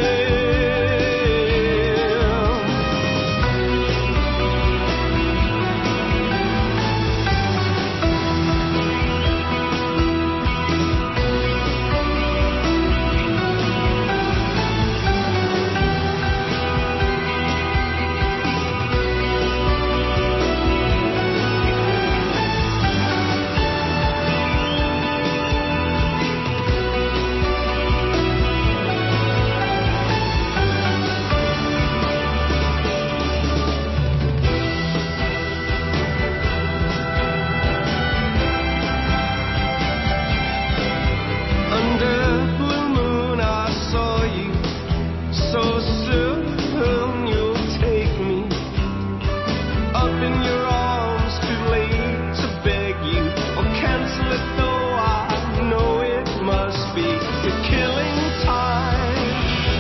Under blue moon I saw you. So soon you'll take me up in your arms. Too late to beg you or cancel it, though I know it must be the killing time.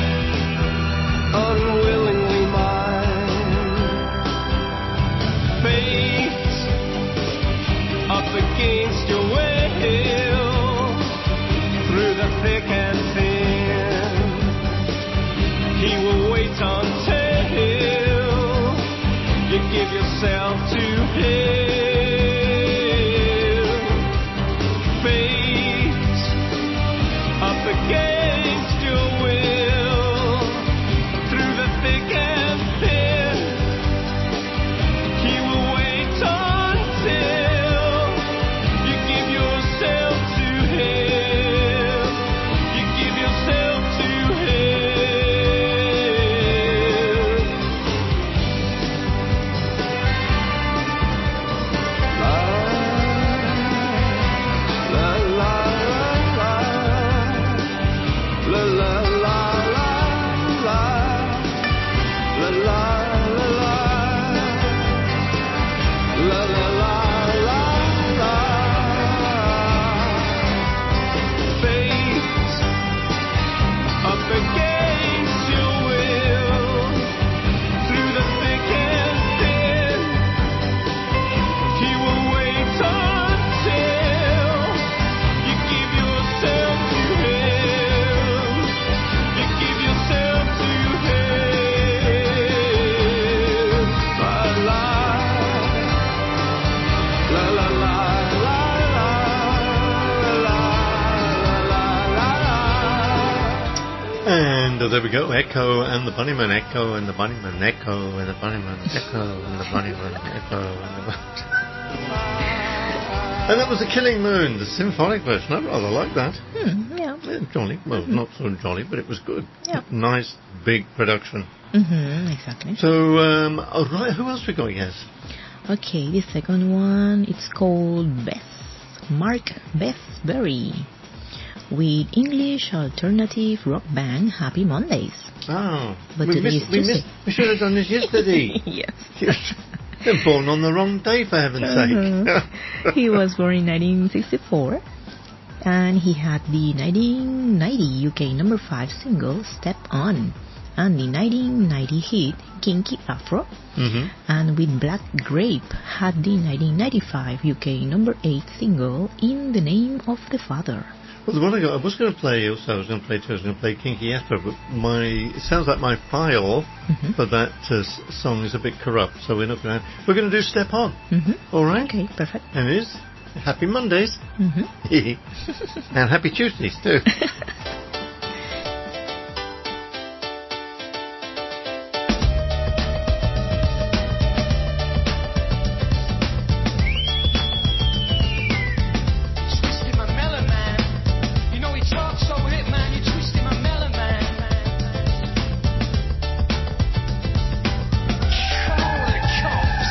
Unwillingly mine. Fate up against your will. Through the thick and thin, he will wait until you give yourself to him. Fate up against your will, through the thick and So there we go, Echo and the Bunnymen, Echo and the Bunnymen, Echo and the Bunnymen, Echo and the Bunnymen, Echo and the Bunnymen. And that was The Killing Moon, the symphonic version. I rather like that. Hmm, yeah. Yeah, jolly. Well, Mm-hmm. not so jolly, but it was good. Yeah. Nice, big production. Mm-hmm, exactly. So, um, all right, who else we got, yes? Okay, the second one, it's called Bess, Mark Bessberry, with English alternative rock band Happy Mondays. Oh, But we, today missed, is we, Tuesday. missed, we should have done this yesterday. Yes. They're born on the wrong day, for heaven's Uh-huh. sake. He was born in nineteen sixty-four, and he had the nineteen ninety U K number five single Step On, and the nineteen ninety hit Kinky Afro, Mm-hmm. and with Black Grape had the nineteen ninety-five U K number eight single In the Name of the Father. Well, the one I got, I was going to play also, I was going to play two, I was going to play Kinky Afro, but my, it sounds like my file Mm-hmm. for that uh, s- song is a bit corrupt, so we're not going to, we're going to do Step On. Mm-hmm. All right? Okay, perfect. And it is Happy Mondays. Mm-hmm. And Happy Tuesdays too. Twisted my melon, man. You know he talks so hip, man. You twisted my melon, man. Holy cops.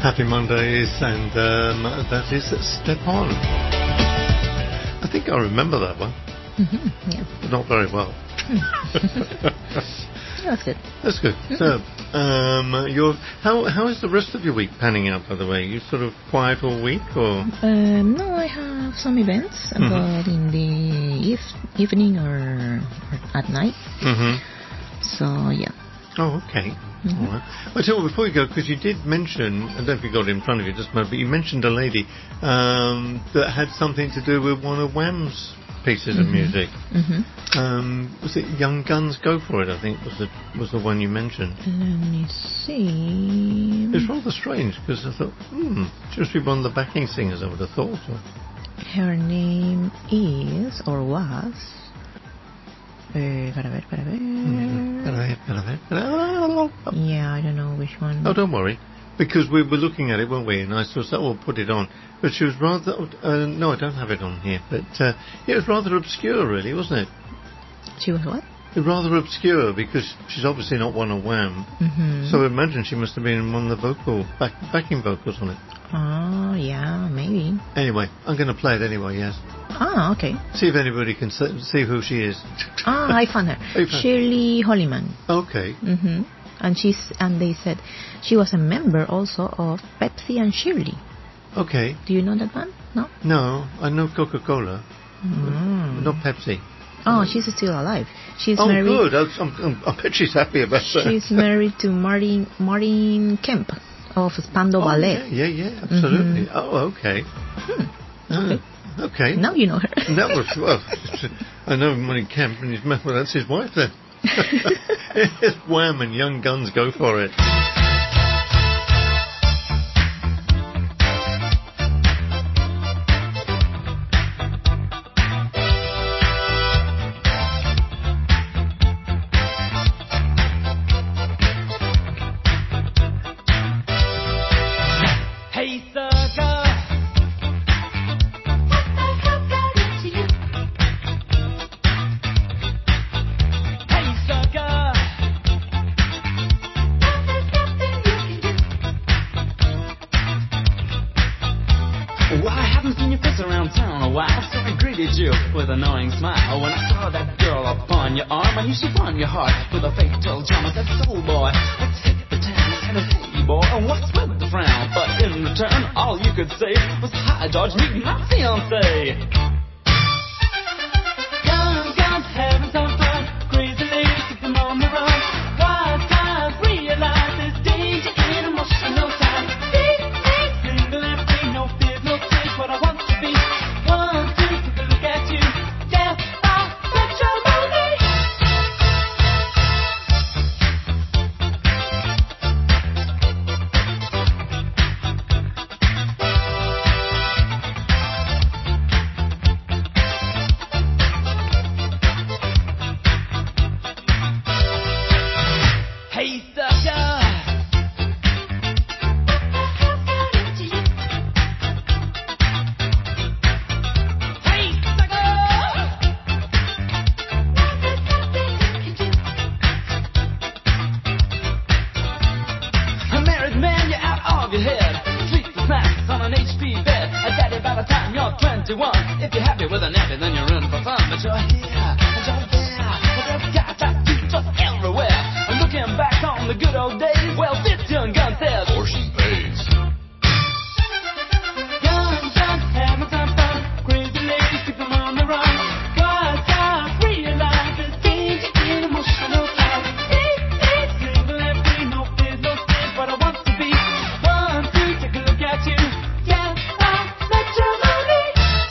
Happy Mondays, and um, that is Step On. I think I remember that one. Mm-hmm, yeah. But not very well. That's good. That's good. Mm-hmm. So, um, your how how is the rest of your week panning out? By the way, you sort of quiet all week, or? Um, no, I have some events, Mhm. but in the eve- evening or, or at night. Mm-hmm. So yeah. Oh, okay. Mhm. All right. Well, tell you what, before you go, because you did mention, I don't know if you got it in front of you just a moment, but you mentioned a lady um, that had something to do with one of Wham's pieces of Mhm. music. Mm-hmm. Um, was it Young Guns Go For It, I think, was the, was the one you mentioned. Let me see. It's rather strange, because I thought, hmm, she must be one of the backing singers, I would have thought. Or, Her name is, or was... Uh, para ver, para ver. Yeah, I don't know which one. oh, don't worry. Because we were looking at it, weren't we? And I thought, oh, we'll put it on. But she was rather... Uh, no, I don't have it on here. But uh, yeah, it was rather obscure, really, wasn't it? She was what? Rather obscure, because she's obviously not one of Wham. Mm-hmm. So I imagine she must have been one of the vocal, back, backing vocals on it. Oh, yeah, maybe. Anyway, I'm going to play it anyway, yes. Ah, okay. See if anybody can see, see who she is. Ah, I found her. Oh, you found- Shirley Holliman. Okay. Mm-hmm. And she's and they said she was a member also of Pepsi and Shirley. Okay. Do you know that one? No. No, I know Coca-Cola. Mm. Not Pepsi. Oh, she's still alive. She's oh, married. good. I, I'm, I'm, I bet she's happy about that. She's married to Martin Martin Kemp of Spandau oh, Ballet. Yeah, yeah, yeah, absolutely. Mm-hmm. Oh, okay. Hmm. Okay. Uh, okay. Now you know her. That was, well, I know Martin Kemp, and he's, well, that's his wife then. It's Wham and Young Guns Go For It. Hey, sucker. Hey, sucker. Well, I haven't seen your face around town a while, so I greeted you with an annoying smile. When I saw that girl upon your arm, I knew she won your heart with a fatal charm. I said, soul boy, let's hit the town. I said, hey boy, and what's with the frown? But in return, all you could say was, hi George, meet my fiancé. Young guns having some fun, crazy ladies keep them on the run. Wild times realize there's danger in emotional time. Deep, deep, single and free, no fear, no tears, what I want to be. One, two, take a look at you. Yeah, I matrimony. Hey, sucker. Hey, sucker. A married man, you're out of your head. Sleep with snacks on an H P bed. A daddy by the time you're twenty-one. If you're happy with a nappy, then you're in for fun. But you're here, and you're there. Well, there's got tattoos just everywhere. And looking back on the good old days, well, this young gun says, portion pays. Young guns having some fun. Crazy ladies keep them on the run. Wild times realize there's danger in emotional time. Deep, deep, single and free, no fears, no fears, but I want to be. One, two, take a look at you. Yeah, I matrimony.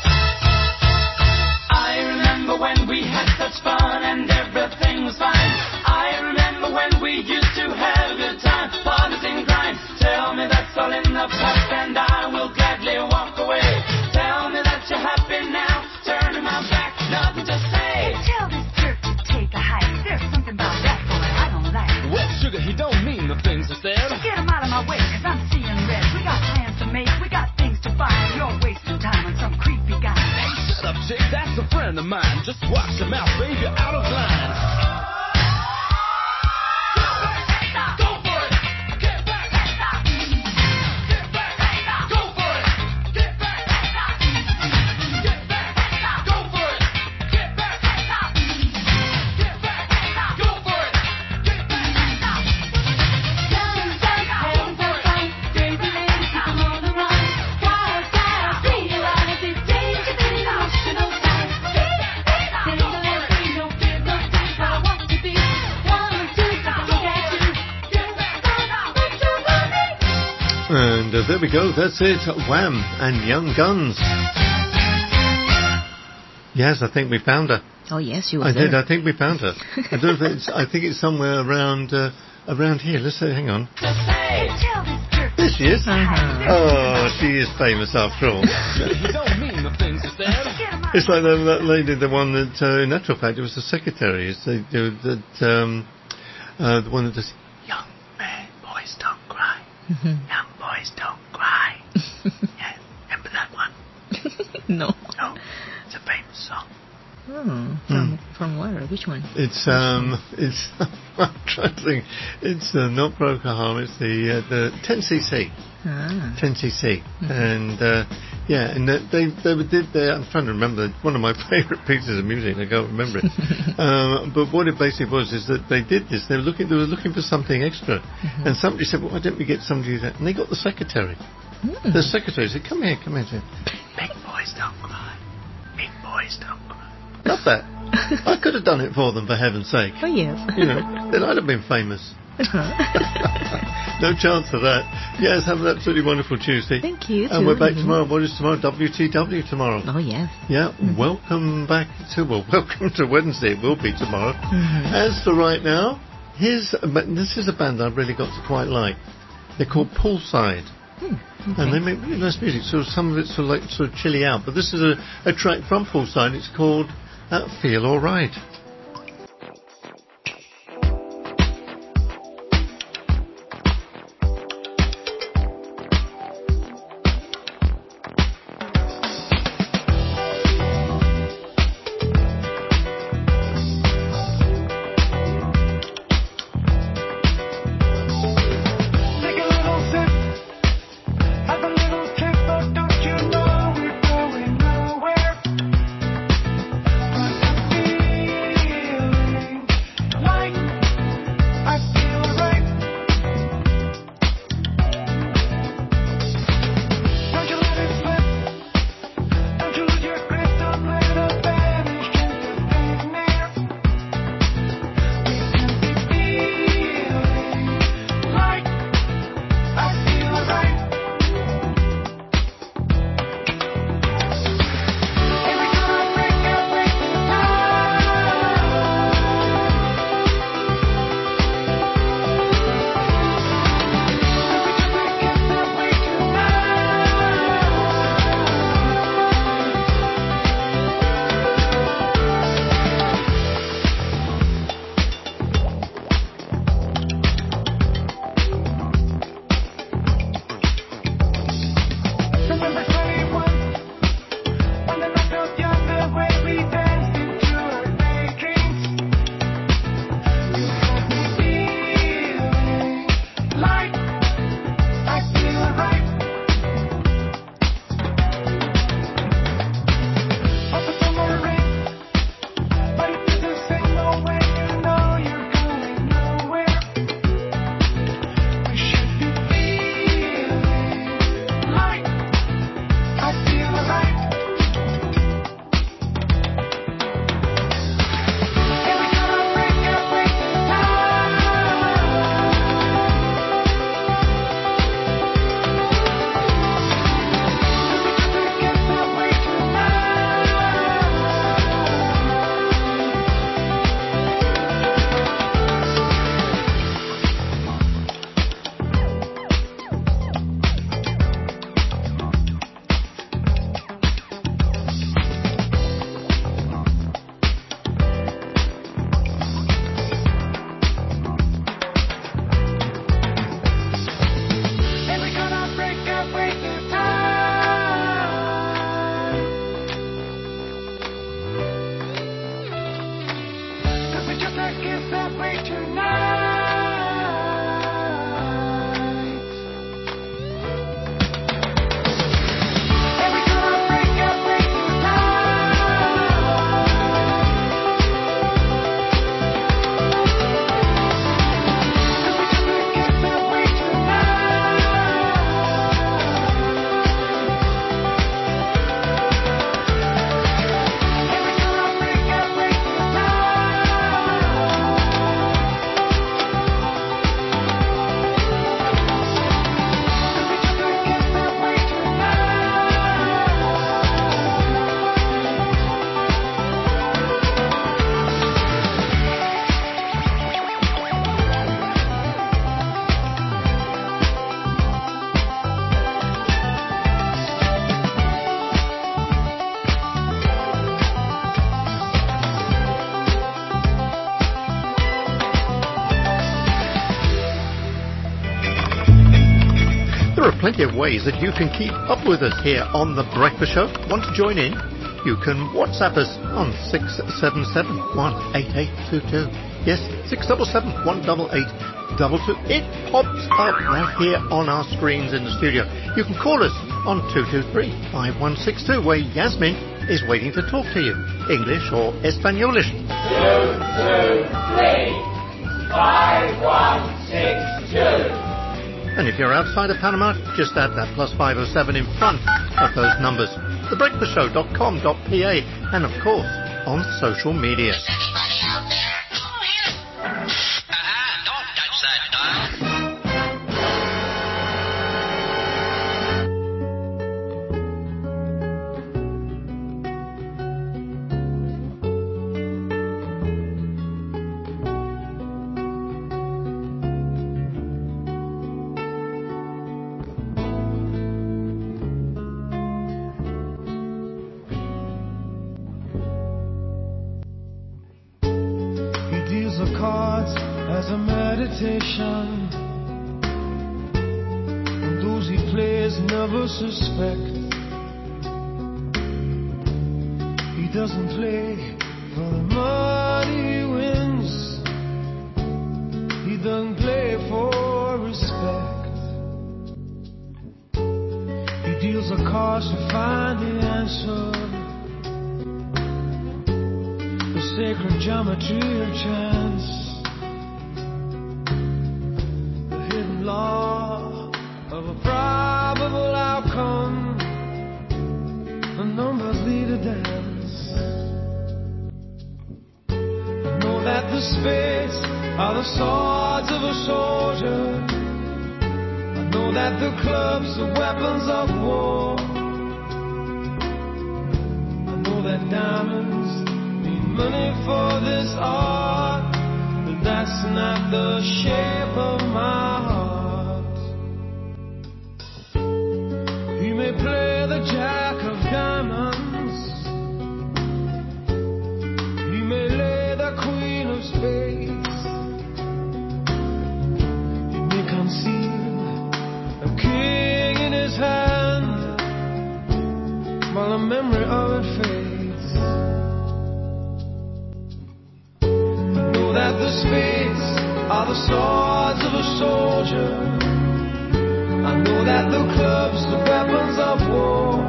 I remember when we had such fun and everything was fine. I remember when we used to have a good time, parties and crime. Tell me that's all in the past and I will gladly walk away. Tell me that you're happy now, turning my back, nothing to say. Tell this jerk to take a hike. There's something about that boy I don't like. Well, sugar, he don't mean the things he said. So get him out of my way, cause I'm seeing red. We got plans to make, we got things to find. You're wasting time on some creepy guy. Hey, shut up, chick, that's a friend of mine. Just watch your mouth, babe, you're out of line. Go for it! Get back! And uh, there we go, that's it. Wham and Young Guns. Yes, I think we found her. Oh yes, she was I there. did, I think we found her. I don't know if it's, I think it's somewhere around, uh, around here. Let's say, hang on. There she is. Uh-huh. Oh, she is famous after all. It's like that, that lady, the one that, uh, in actual fact, it was the secretary. It's the, the, that, um, uh, the one that does, young men, boys don't cry. Mhm. Young boys don't cry. Yeah, remember that one? No. No, it's a famous song. Oh, from from where? Which one? It's um, it's I'm trying to think. It's uh, not Procol Harum. It's the uh, the ten C C. Ah. ten C C, and uh, yeah, and they they, they did. Their, I'm trying to remember one of my favourite pieces of music. I can't remember it. um, but what it basically was is that they did this. They were looking. They were looking for something extra, Mhm. and somebody said, "Well, why don't we get somebody?" That? And they got the secretary. Mm. The secretary said, "Come here, come here." Big boys don't cry. Big boys don't cry. Love that. I could have done it for them, for heaven's sake. Oh yes. You know, then I'd have been famous. No chance of that. Yes, have an absolutely wonderful Tuesday. Thank you. And too. we're back Mhm. tomorrow. What is tomorrow? W T W tomorrow. Oh yes. Yeah, welcome back to, well, welcome to Wednesday. It will be tomorrow. Mhm. As for right now, here's, a ba- this is a band I've really got to quite like. They're called Poolside. Hmm. And they make really nice music. So some of it's sort of like sort of chilly out. But this is a, a track from Poolside. It's called uh, Feel Alright. Take a little sip, have a little trip, but don't you know we're going nowhere? But the are plenty of ways that you can keep up with us here on The Breakfast Show. Want to join in? You can WhatsApp us on six seven seven, one eight eight two two. Yes, six seven seven, one eight eight two two. It pops up right here on our screens in the studio. You can call us on two two three, five one six two, where Yasmin is waiting to talk to you. English or Espanolish. Two, two, three, five, one, six, two. And if you're outside of Panama, just add that plus five oh seven in front of those numbers. the breakfast show dot com dot p a, and of course on social media. As a meditation, and those he plays never suspect. He doesn't play for the money he wins. He doesn't play for respect. He deals the cards to find the answer, the sacred geometry of chance. Law of a probable outcome, the numbers lead a dance. I know that the spades are the swords of a soldier. I know that the clubs are weapons of war. I know that diamonds mean money for this art, but that's not the shape of my heart. Play the jack of diamonds. He may lay the queen of spades. He may conceal a king in his hand while the memory of it fades. I know that the spades are the swords of a soldier. I know that the clubs are weapons of war.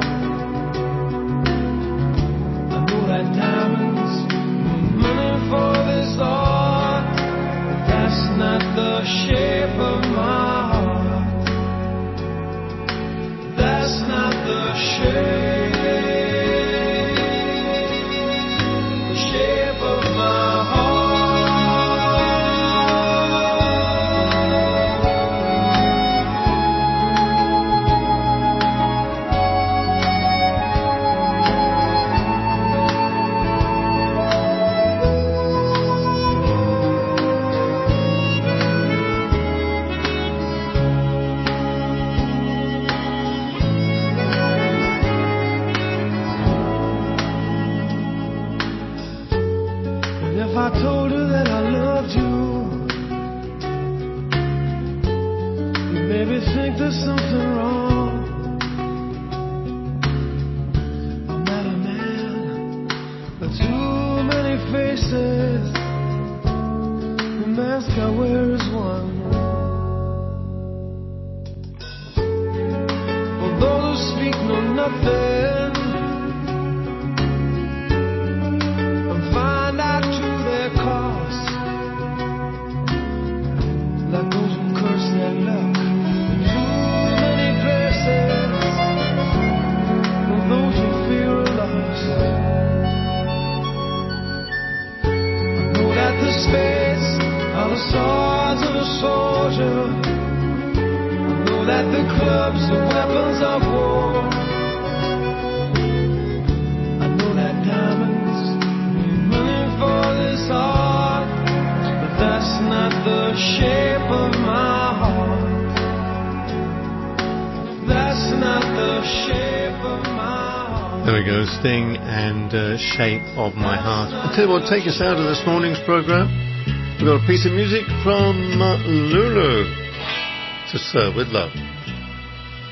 I know that diamonds mean money for this art, but that's not the shape of my heart. That's not the shape, the shape of my heart. If I told her that I loved you, you made me think there's something wrong. I'm not a man with too many faces. The mask I wear is one. For those who speak know nothing, like those who curse their luck in too many places, for those who fear a loss. I know that the spades are the swords of a soldier. I know that the clubs are weapons of war. I know that diamonds mean money for this art, but that's not the shape of my heart. That's not the shape of my heart. There we go, Sting and uh, Shape of My Heart. I'll tell you what, take us out of this morning's program. We've got a piece of music from uh, Lulu, To Serve With Love.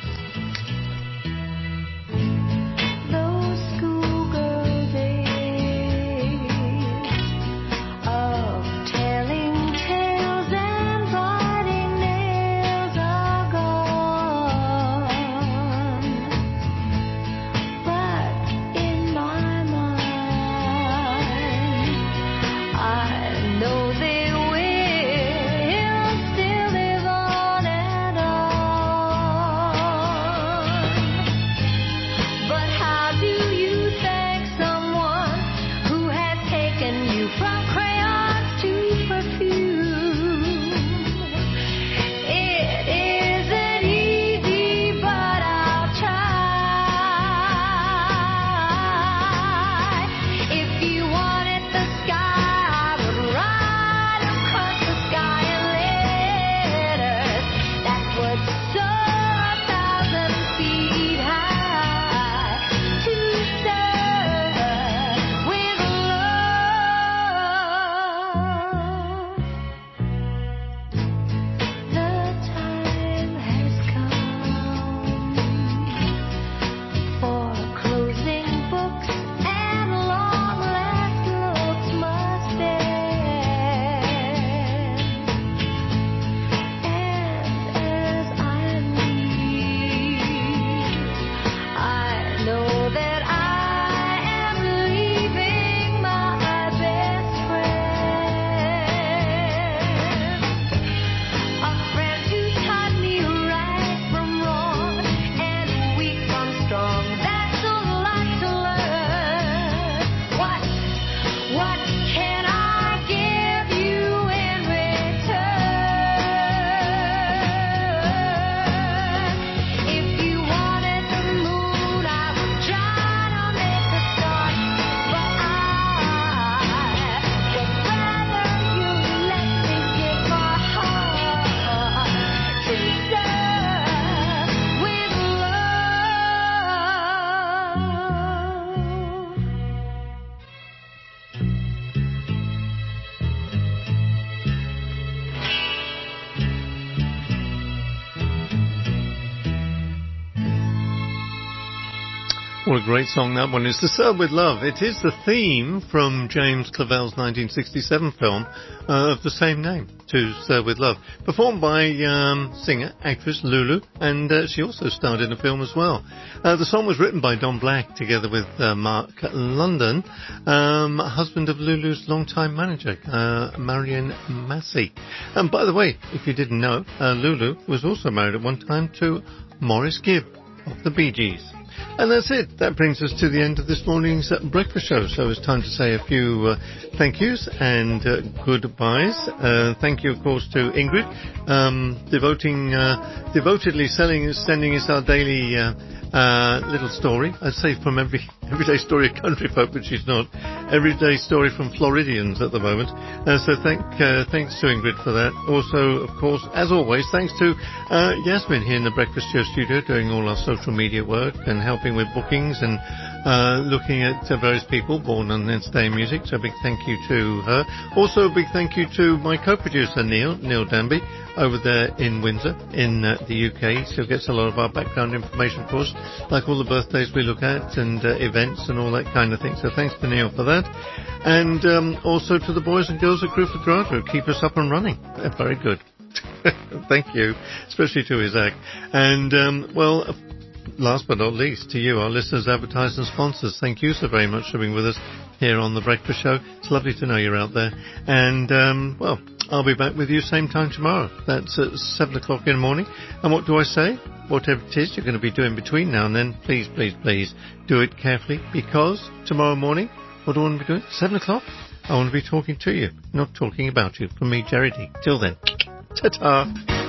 What a great song that one is. To Serve With Love. It is the theme from James Clavell's nineteen sixty-seven film uh, of the same name, To Serve With Love. Performed by um, singer, actress Lulu, and uh, she also starred in the film as well. Uh, the song was written by Don Black together with uh, Mark London, um, husband of Lulu's longtime manager, uh, Marion Massey. And by the way, if you didn't know, uh, Lulu was also married at one time to Maurice Gibb of the Bee Gees. And that's it. That brings us to the end of this morning's uh, breakfast show. So it's time to say a few uh, thank yous and uh, goodbyes. Uh, thank you, of course, to Ingrid, um, devoting, uh, devotedly selling, sending us our daily uh, uh, little story. I'd say from every everyday story of country folk, but she's not. Everyday story from Floridians at the moment. Uh, so thank uh, thanks to Ingrid for that. Also, of course, as always, thanks to uh, Yasmin here in the Breakfast Show studio doing all our social media work and helping with bookings and uh, looking at uh, various people born on this day in music. So a big thank you to her. Also a big thank you to my co-producer Neil, Neil Danby, over there in Windsor in uh, the U K. So gets a lot of our background information for us, like all the birthdays we look at and uh, events and all that kind of thing. So thanks to Neil for that. And um, also to the boys and girls at Cruford Grant who keep us up and running. They're very good. Thank you, especially to Isaac. And, um, well, last but not least, to you, our listeners, advertisers and sponsors, thank you so very much for being with us here on The Breakfast Show. It's lovely to know you're out there. And, um, well, I'll be back with you same time tomorrow. That's at seven o'clock in the morning. And what do I say? Whatever it is you're going to be doing between now and then, please, please, please do it carefully, because tomorrow morning, what do I want to be doing? seven o'clock? I want to be talking to you, not talking about you. From me, Jerry D. Till then, ta-ta.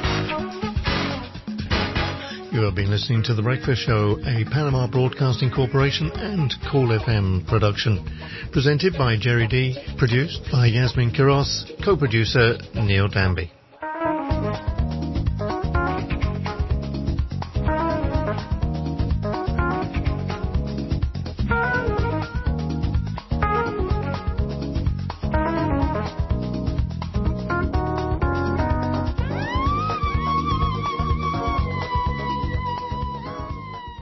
You have been listening to The Breakfast Show, a Panama Broadcasting Corporation and Cool F M production. Presented by Jerry D, produced by Yasmin Kiros, co-producer Neil Danby.